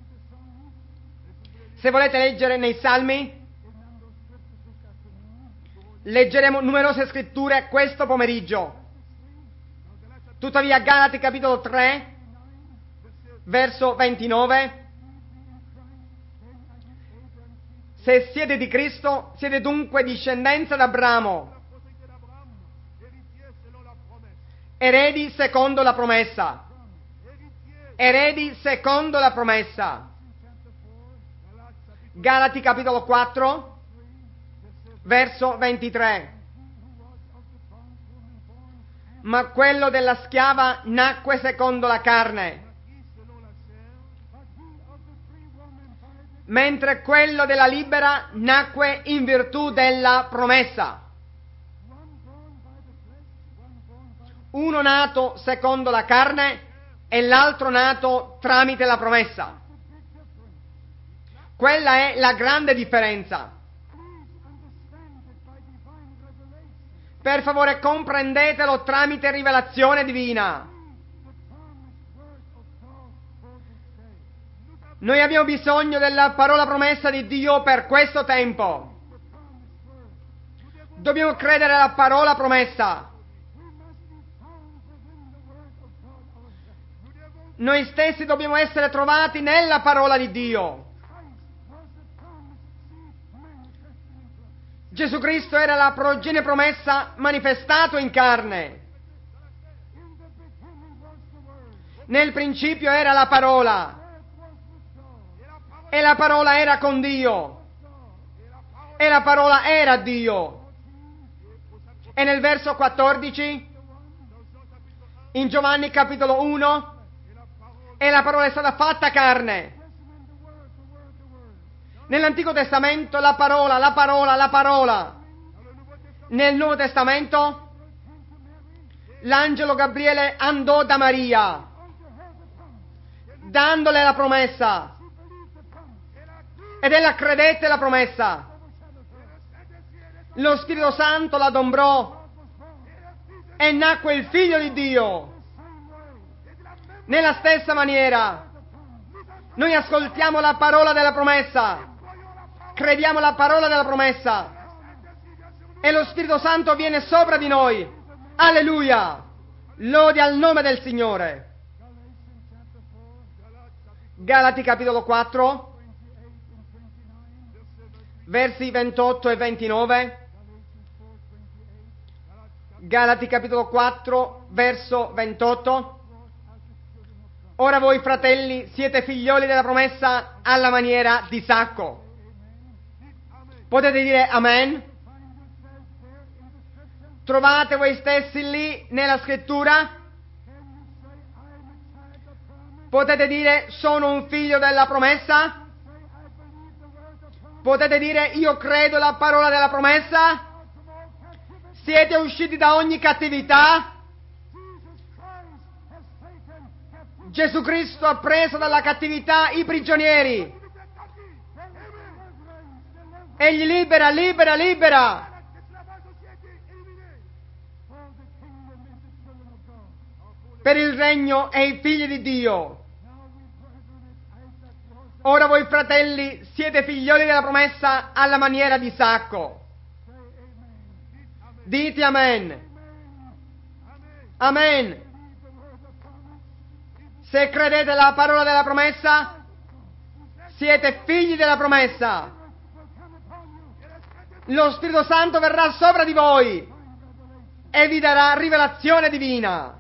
S1: Se volete leggere nei Salmi, leggeremo numerose scritture questo pomeriggio. Tuttavia Galati capitolo 3, verso 29. Se siete di Cristo, siete dunque discendenza d'Abramo, eredi secondo la promessa. Eredi secondo la promessa. Galati capitolo 4, verso 23. Ma quello della schiava nacque secondo la carne, mentre quello della libera nacque in virtù della promessa. Uno nato secondo la carne e l'altro nato tramite la promessa. Quella è la grande differenza. Per favore, comprendetelo tramite rivelazione divina. Noi abbiamo bisogno della parola promessa di Dio per questo tempo. Dobbiamo credere alla parola promessa. Noi stessi dobbiamo essere trovati nella parola di Dio. Gesù Cristo era la progenie promessa manifestato in carne. Nel principio era la parola. E la parola era con Dio. E la parola era Dio. E nel verso 14, in Giovanni capitolo 1, e la parola è stata fatta carne. Nell'Antico Testamento la parola, la parola, la parola. Nel Nuovo Testamento l'angelo Gabriele andò da Maria, dandole la promessa, ed ella credette la promessa. Lo Spirito Santo l'adombrò e nacque il Figlio di Dio. Nella stessa maniera noi ascoltiamo la parola della promessa, crediamo la parola della promessa e lo Spirito Santo viene sopra di noi. Alleluia! Lode al nome del Signore. Galati capitolo 4, versi 28 e 29. Galati capitolo 4, verso 28. Ora voi, fratelli, siete figlioli della promessa alla maniera di Isacco. Potete dire amen? Trovate voi stessi lì nella scrittura? Potete dire sono un figlio della promessa? Potete dire io credo la parola della promessa? Siete usciti da ogni cattività? Gesù Cristo ha preso dalla cattività i prigionieri. Egli libera, libera, libera. Per il regno e i figli di Dio. Ora voi, fratelli, siete figlioli della promessa alla maniera di Isacco. Dite amen. Amen. Se credete la parola della promessa, siete figli della promessa. Lo Spirito Santo verrà sopra di voi e vi darà rivelazione divina.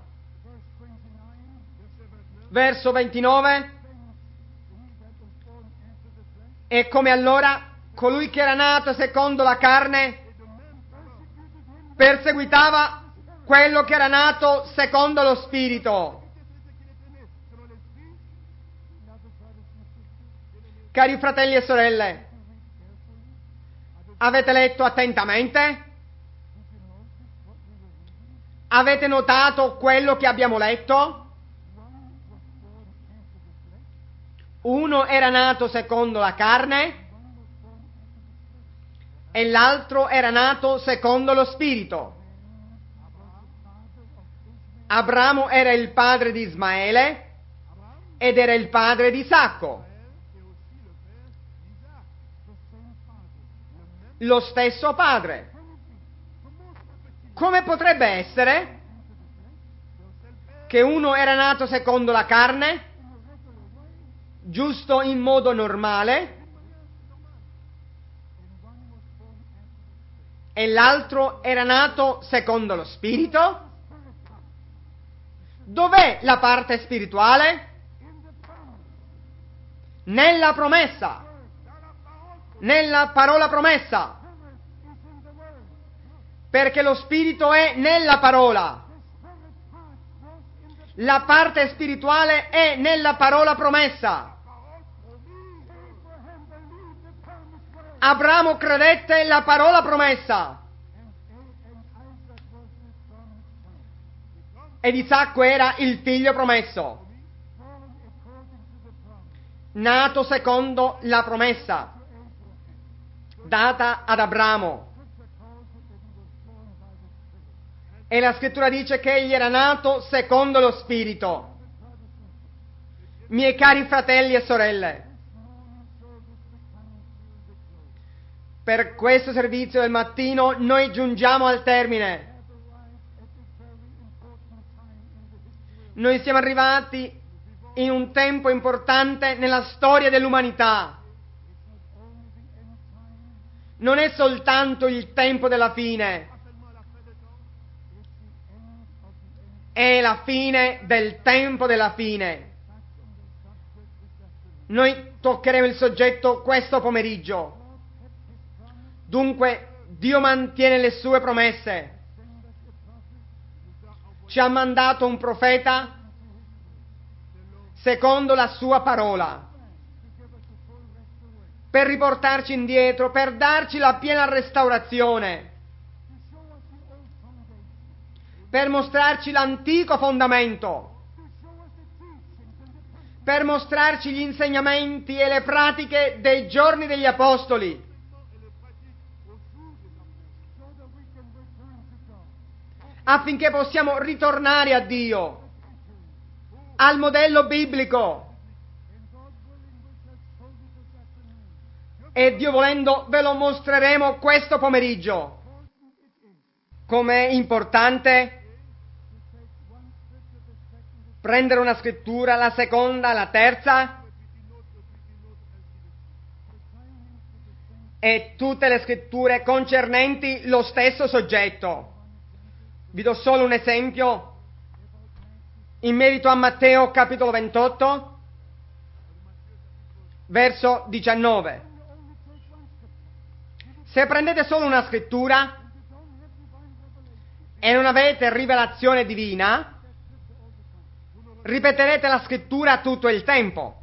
S1: Verso 29. E come allora colui che era nato secondo la carne perseguitava quello che era nato secondo lo Spirito. Cari fratelli e sorelle, avete letto attentamente? Avete notato quello che abbiamo letto? Uno era nato secondo la carne e l'altro era nato secondo lo Spirito. Abramo era il padre di Ismaele ed era il padre di Isacco. Lo stesso padre. Come potrebbe essere che uno era nato secondo la carne, giusto in modo normale, e l'altro era nato secondo lo Spirito? Dov'è la parte spirituale? Nella promessa. Nella parola promessa, perché lo Spirito è nella parola, la parte spirituale è nella parola promessa. Abramo credette la parola promessa ed Isacco era il figlio promesso, nato secondo la promessa data ad Abramo. E la scrittura dice che egli era nato secondo lo Spirito. Miei cari fratelli e sorelle, per questo servizio del mattino noi giungiamo al termine. Noi siamo arrivati in un tempo importante nella storia dell'umanità. Non è soltanto il tempo della fine, è la fine del tempo della fine. Noi toccheremo il soggetto questo pomeriggio. Dunque, Dio mantiene le sue promesse. Ci ha mandato un profeta, secondo la sua parola, per riportarci indietro, per darci la piena restaurazione, per mostrarci l'antico fondamento, per mostrarci gli insegnamenti e le pratiche dei giorni degli Apostoli, affinché possiamo ritornare a Dio, al modello biblico. E Dio volendo ve lo mostreremo questo pomeriggio. Com'è importante prendere una scrittura, la seconda, la terza, e tutte le scritture concernenti lo stesso soggetto. Vi do solo un esempio in merito a Matteo capitolo 28, verso 19. Se prendete solo una scrittura e non avete rivelazione divina, ripeterete la scrittura tutto il tempo,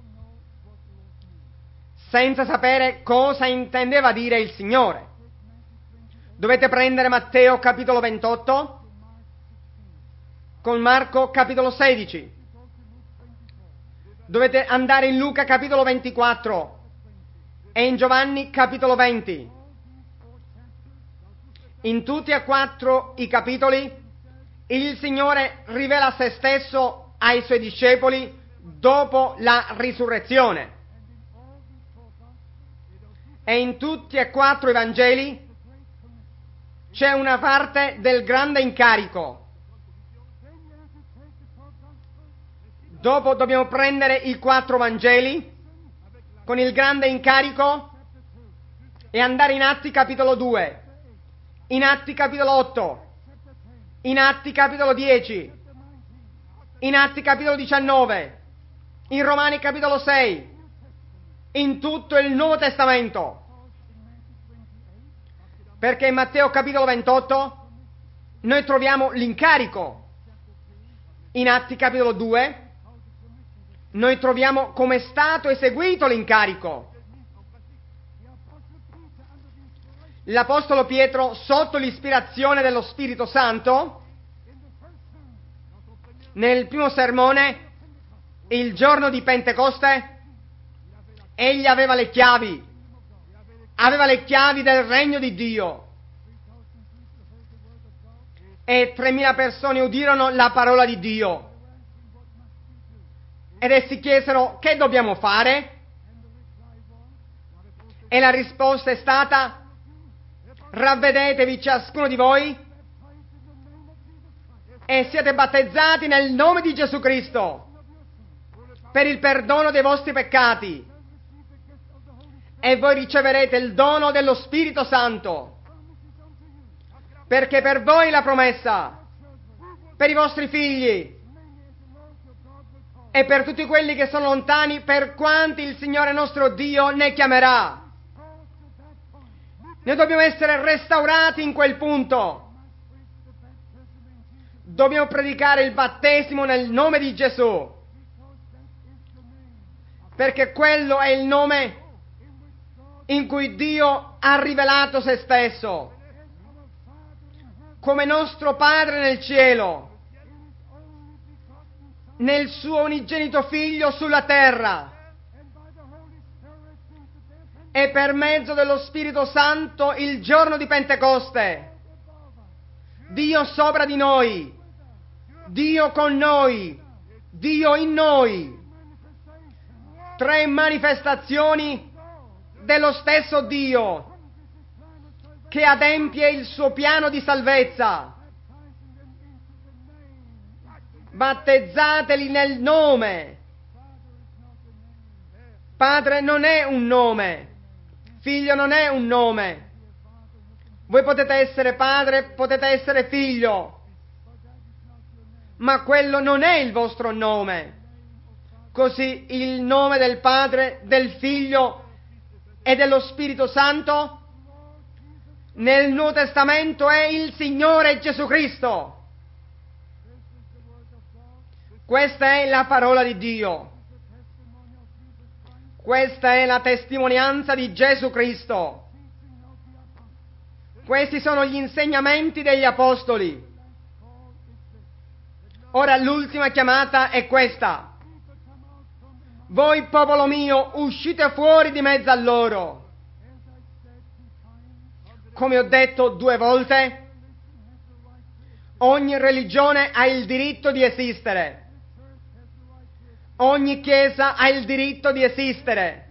S1: senza sapere cosa intendeva dire il Signore. Dovete prendere Matteo capitolo 28 con Marco capitolo 16. Dovete andare in Luca capitolo 24 e in Giovanni capitolo 20. In tutti e quattro i capitoli il Signore rivela se stesso ai Suoi discepoli dopo la risurrezione. E in tutti e quattro i Vangeli c'è una parte del grande incarico. Dopo dobbiamo prendere i quattro Vangeli con il grande incarico e andare in Atti capitolo 2, in Atti capitolo 8, in Atti capitolo 10, in Atti capitolo 19, in Romani capitolo 6, in tutto il Nuovo Testamento. Perché in Matteo capitolo 28 noi troviamo l'incarico. In Atti capitolo 2 noi troviamo come è stato eseguito l'incarico. L'Apostolo Pietro, sotto l'ispirazione dello Spirito Santo, nel primo sermone, il giorno di Pentecoste, egli aveva le chiavi del regno di Dio. E 3.000 persone udirono la parola di Dio. Ed essi chiesero: che dobbiamo fare? E la risposta è stata: ravvedetevi ciascuno di voi e siate battezzati nel nome di Gesù Cristo per il perdono dei vostri peccati, e voi riceverete il dono dello Spirito Santo, perché per voi la promessa, per i vostri figli e per tutti quelli che sono lontani, per quanti il Signore nostro Dio ne chiamerà. Noi dobbiamo essere restaurati in quel punto. Dobbiamo predicare il battesimo nel nome di Gesù, perché quello è il nome in cui Dio ha rivelato se stesso come nostro Padre nel cielo, nel suo unigenito Figlio sulla terra, e per mezzo dello Spirito Santo il giorno di Pentecoste. Dio sopra di noi, Dio con noi, Dio in noi. 3 manifestazioni dello stesso Dio che adempie il suo piano di salvezza. Battezzateli nel nome. Padre non è un nome, Figlio non è un nome. Voi potete essere padre, potete essere figlio, ma quello non è il vostro nome. Così il nome del Padre, del Figlio e dello Spirito Santo nel Nuovo Testamento è il Signore Gesù Cristo. Questa è la parola di Dio. Questa è la testimonianza di Gesù Cristo. Questi sono gli insegnamenti degli apostoli. Ora l'ultima chiamata è questa. Voi, popolo mio, uscite fuori di mezzo a loro. Come ho detto 2 volte, ogni religione ha il diritto di esistere. Ogni chiesa ha il diritto di esistere.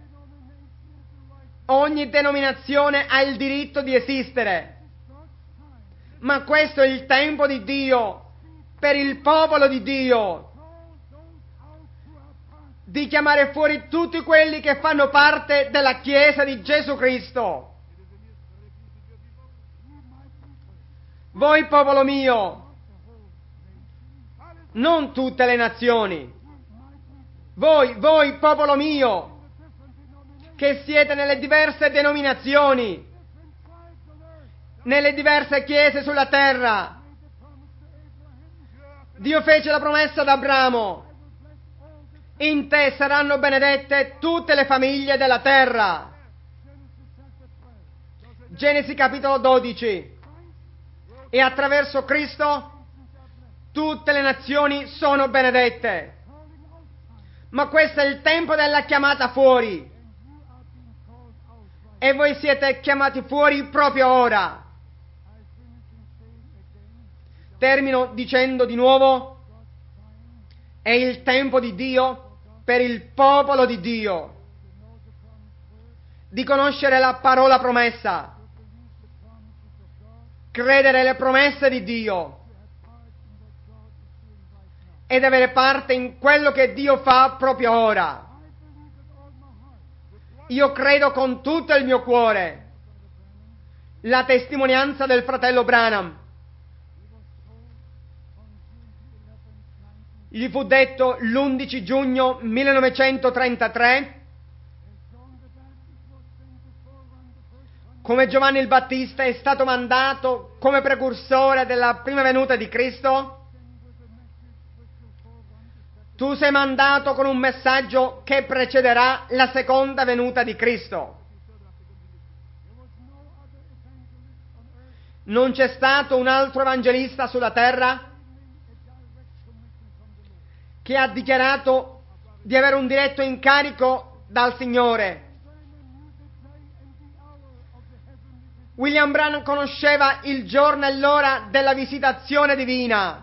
S1: Ogni denominazione ha il diritto di esistere. Ma questo è il tempo di Dio, per il popolo di Dio, di chiamare fuori tutti quelli che fanno parte della Chiesa di Gesù Cristo. Voi, popolo mio, non tutte le nazioni. Voi, popolo mio, che siete nelle diverse denominazioni, nelle diverse chiese sulla terra. Dio fece la promessa ad Abramo: in te saranno benedette tutte le famiglie della terra. Genesi capitolo 12. E attraverso Cristo tutte le nazioni sono benedette. Ma questo è il tempo della chiamata fuori. E voi siete chiamati fuori proprio ora. Termino dicendo di nuovo: è il tempo di Dio per il popolo di Dio di conoscere la parola promessa, credere le promesse di Dio ed avere parte in quello che Dio fa proprio ora. Io credo con tutto il mio cuore la testimonianza del fratello Branham. Gli fu detto l'11 giugno 1933, come Giovanni il Battista è stato mandato come precursore della prima venuta di Cristo, tu sei mandato con un messaggio che precederà la seconda venuta di Cristo. Non c'è stato un altro evangelista sulla terra che ha dichiarato di avere un diretto incarico dal Signore. William Branham conosceva il giorno e l'ora della visitazione divina.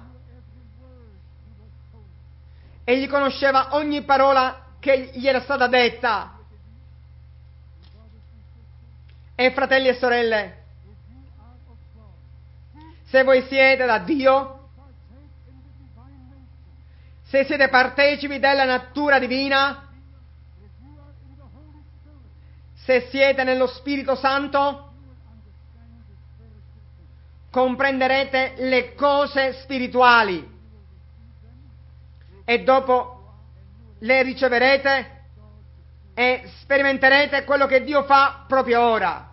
S1: Egli conosceva ogni parola che gli era stata detta. E fratelli e sorelle, se voi siete da Dio, se siete partecipi della natura divina, se siete nello Spirito Santo, comprenderete le cose spirituali e dopo le riceverete e sperimenterete quello che Dio fa proprio ora.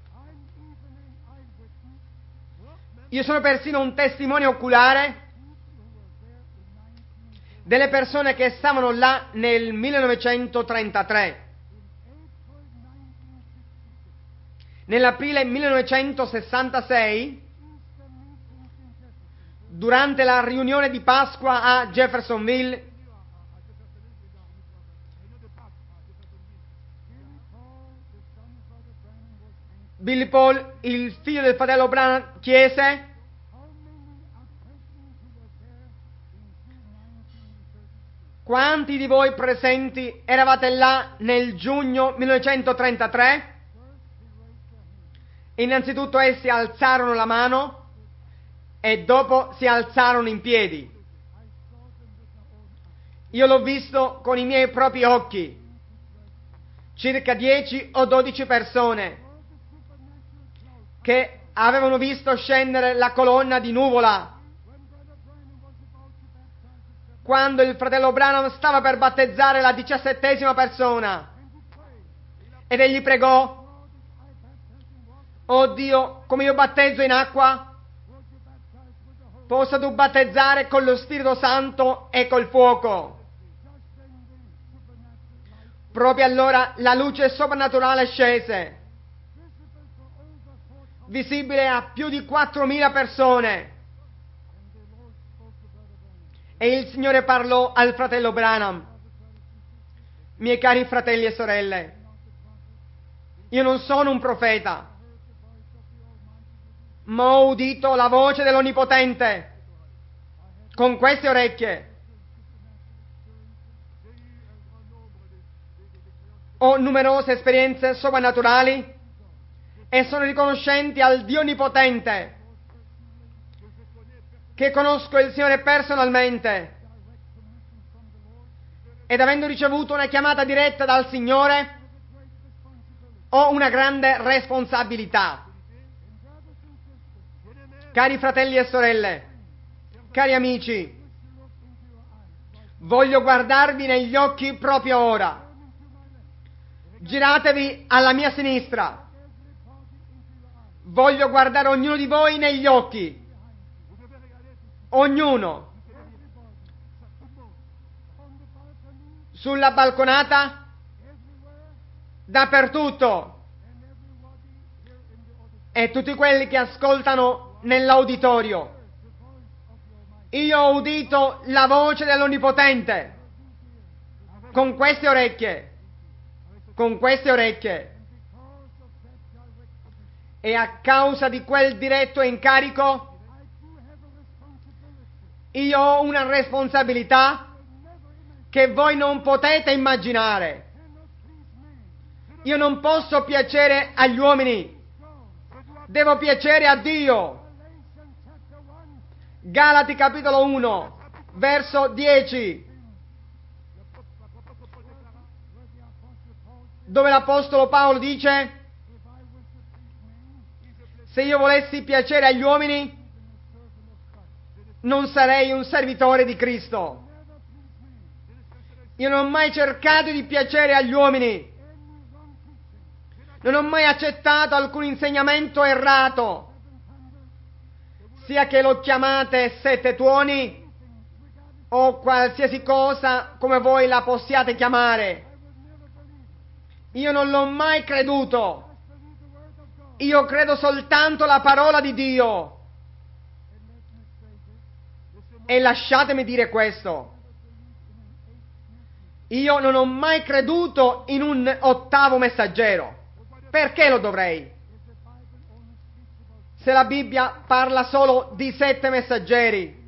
S1: Io sono persino un testimone oculare delle persone che stavano là nel 1933. Nell'aprile 1966, durante la riunione di Pasqua a Jeffersonville, Billy Paul, il figlio del fratello Branham, chiese: quanti di voi presenti eravate là nel giugno 1933? Innanzitutto essi alzarono la mano e dopo si alzarono in piedi. Io l'ho visto con i miei propri occhi. Circa 10 o 12 persone che avevano visto scendere la colonna di nuvola quando il fratello Branham stava per battezzare la 17ª persona, ed egli pregò: oh Dio, come io battezzo in acqua, possa tu battezzare con lo Spirito Santo e col fuoco. Proprio allora la luce soprannaturale scese, visibile a più di 4.000 persone. E il Signore parlò al fratello Branham: miei cari fratelli e sorelle, io non sono un profeta, ma ho udito la voce dell'Onnipotente con queste orecchie. Ho numerose esperienze soprannaturali e sono riconoscenti al Dio Onnipotente, che conosco il Signore personalmente, ed avendo ricevuto una chiamata diretta dal Signore, ho una grande responsabilità. Cari fratelli e sorelle, cari amici, voglio guardarvi negli occhi proprio ora. Giratevi alla mia sinistra. Voglio guardare ognuno di voi negli occhi. Ognuno. Sulla balconata, dappertutto. E tutti quelli che ascoltano nell'auditorio. Io ho udito la voce dell'Onnipotente con queste orecchie. Con queste orecchie. E a causa di quel diretto incarico, io ho una responsabilità che voi non potete immaginare. Io non posso piacere agli uomini, devo piacere a Dio. Galati capitolo 1, verso 10, dove l'Apostolo Paolo dice: se io volessi piacere agli uomini, non sarei un servitore di Cristo. Io non ho mai cercato di piacere agli uomini. Non ho mai accettato alcun insegnamento errato, sia che lo chiamate sette tuoni o qualsiasi cosa come voi la possiate chiamare. Io non l'ho mai creduto. Io credo soltanto la parola di Dio. E lasciatemi dire questo: io non ho mai creduto in un ottavo messaggero. Perché lo dovrei? Se la Bibbia solo di 7 messaggeri.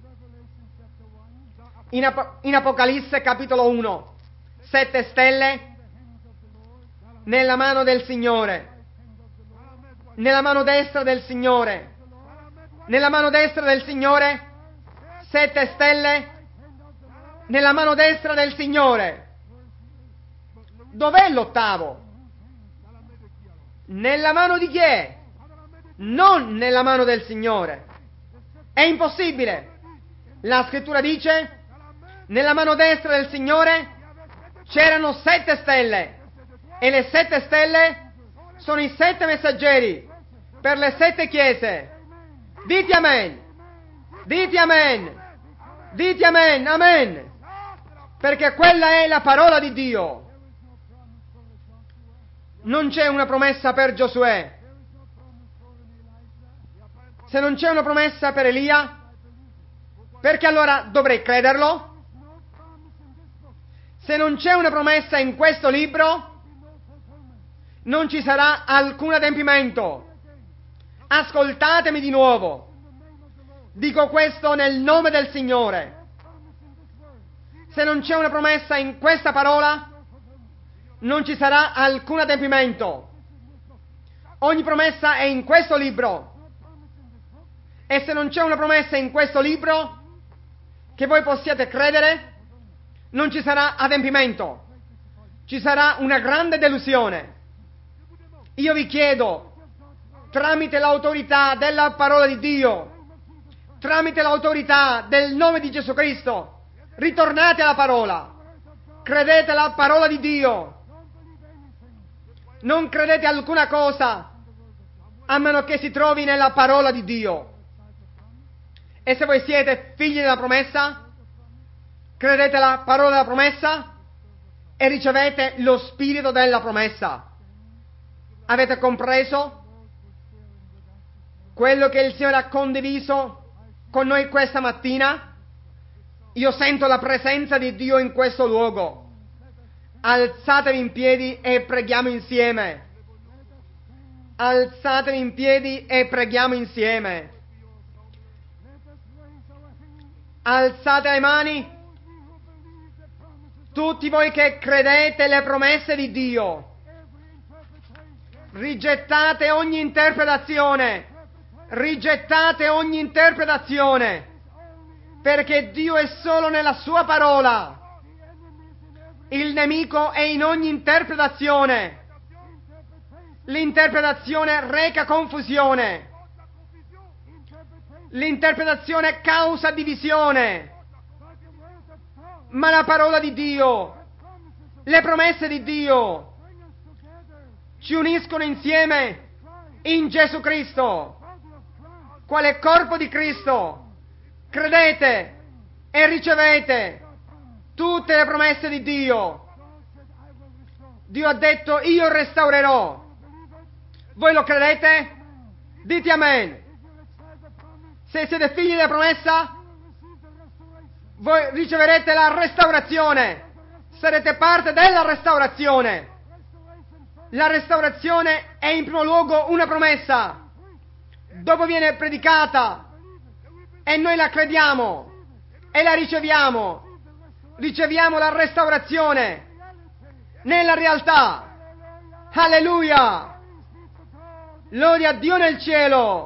S1: In Apocalisse capitolo 1, 7 stelle nella mano del Signore, nella mano destra del Signore, nella mano destra del Signore, 7 stelle nella mano destra del Signore. Dov'è l'ottavo? Nella mano di chi è? Non nella mano del Signore. È impossibile. La scrittura dice: nella mano destra del Signore c'erano 7 stelle, e le 7 stelle sono i 7 messaggeri per le 7 chiese. Dite amen. Dite amen. Dite amen. Amen. Perché quella è la parola di Dio. Non c'è una promessa per Giosuè. Se non c'è una promessa per Elia, perché allora dovrei crederlo? Se non c'è una promessa in questo libro, non ci sarà alcun adempimento. Ascoltatemi di nuovo. Dico questo nel nome del Signore. Se non c'è una promessa in questa parola, non ci sarà alcun adempimento. Ogni promessa è in questo libro. E se non c'è una promessa in questo libro che voi possiate credere, non ci sarà adempimento. Ci sarà una grande delusione. Io vi chiedo, tramite l'autorità della parola di Dio, tramite l'autorità del nome di Gesù Cristo, ritornate alla parola. Credete alla parola di Dio. Non credete alcuna cosa a meno che si trovi nella parola di Dio. E se voi siete figli della promessa, credete la parola della promessa e ricevete lo spirito della promessa. Avete compreso quello che il Signore ha condiviso con noi questa mattina? Io sento la presenza di Dio in questo luogo. Alzatevi in piedi e preghiamo insieme. Alzatevi in piedi e preghiamo insieme. Alzate le mani. Tutti voi che credete le promesse di Dio. Rigettate ogni interpretazione. Rigettate ogni interpretazione. Perché Dio è solo nella sua parola. Il nemico è in ogni interpretazione. L'interpretazione reca confusione. L'interpretazione causa divisione. Ma la parola di Dio, le promesse di Dio ci uniscono insieme in Gesù Cristo, quale corpo di Cristo. Credete e ricevete tutte le promesse di Dio. Dio ha detto: io restaurerò. Voi lo credete? Dite amen. Se siete figli della promessa, voi riceverete la restaurazione. Sarete parte della restaurazione. La restaurazione è in primo luogo una promessa. Dopo viene predicata e noi la crediamo e la riceviamo. Riceviamo la restaurazione nella realtà. Alleluia! Lode a Dio nel cielo.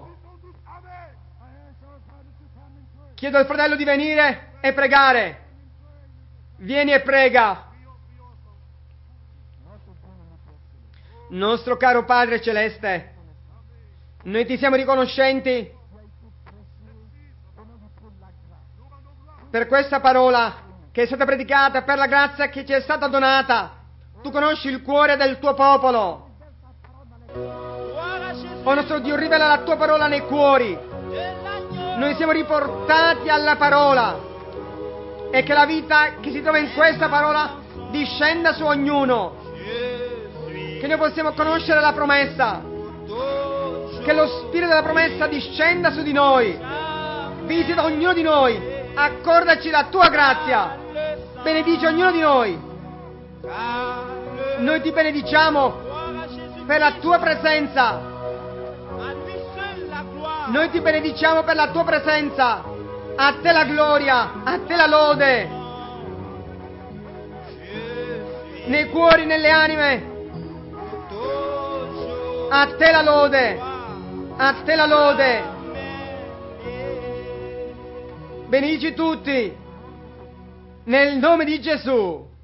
S1: Chiedo al fratello di venire e pregare. Vieni e prega. Nostro caro Padre Celeste, noi ti siamo riconoscenti per questa parola che è stata predicata, per la grazia che ci è stata donata. Tu conosci il cuore del tuo popolo. Oh nostro Dio, rivela la tua parola nei cuori. Noi siamo riportati alla parola e che la vita che si trova in questa parola discenda su ognuno. Che noi possiamo conoscere la promessa. Che lo spirito della promessa discenda su di noi. Visita ognuno di noi. Accordaci la tua grazia. Benedici ognuno di noi. Noi ti benediciamo per la tua presenza. Noi ti benediciamo per la tua presenza. A te la gloria, a te la lode. Nei cuori, nelle anime. A te la lode. A te la lode. Benedici tutti. Nel nome di Gesù.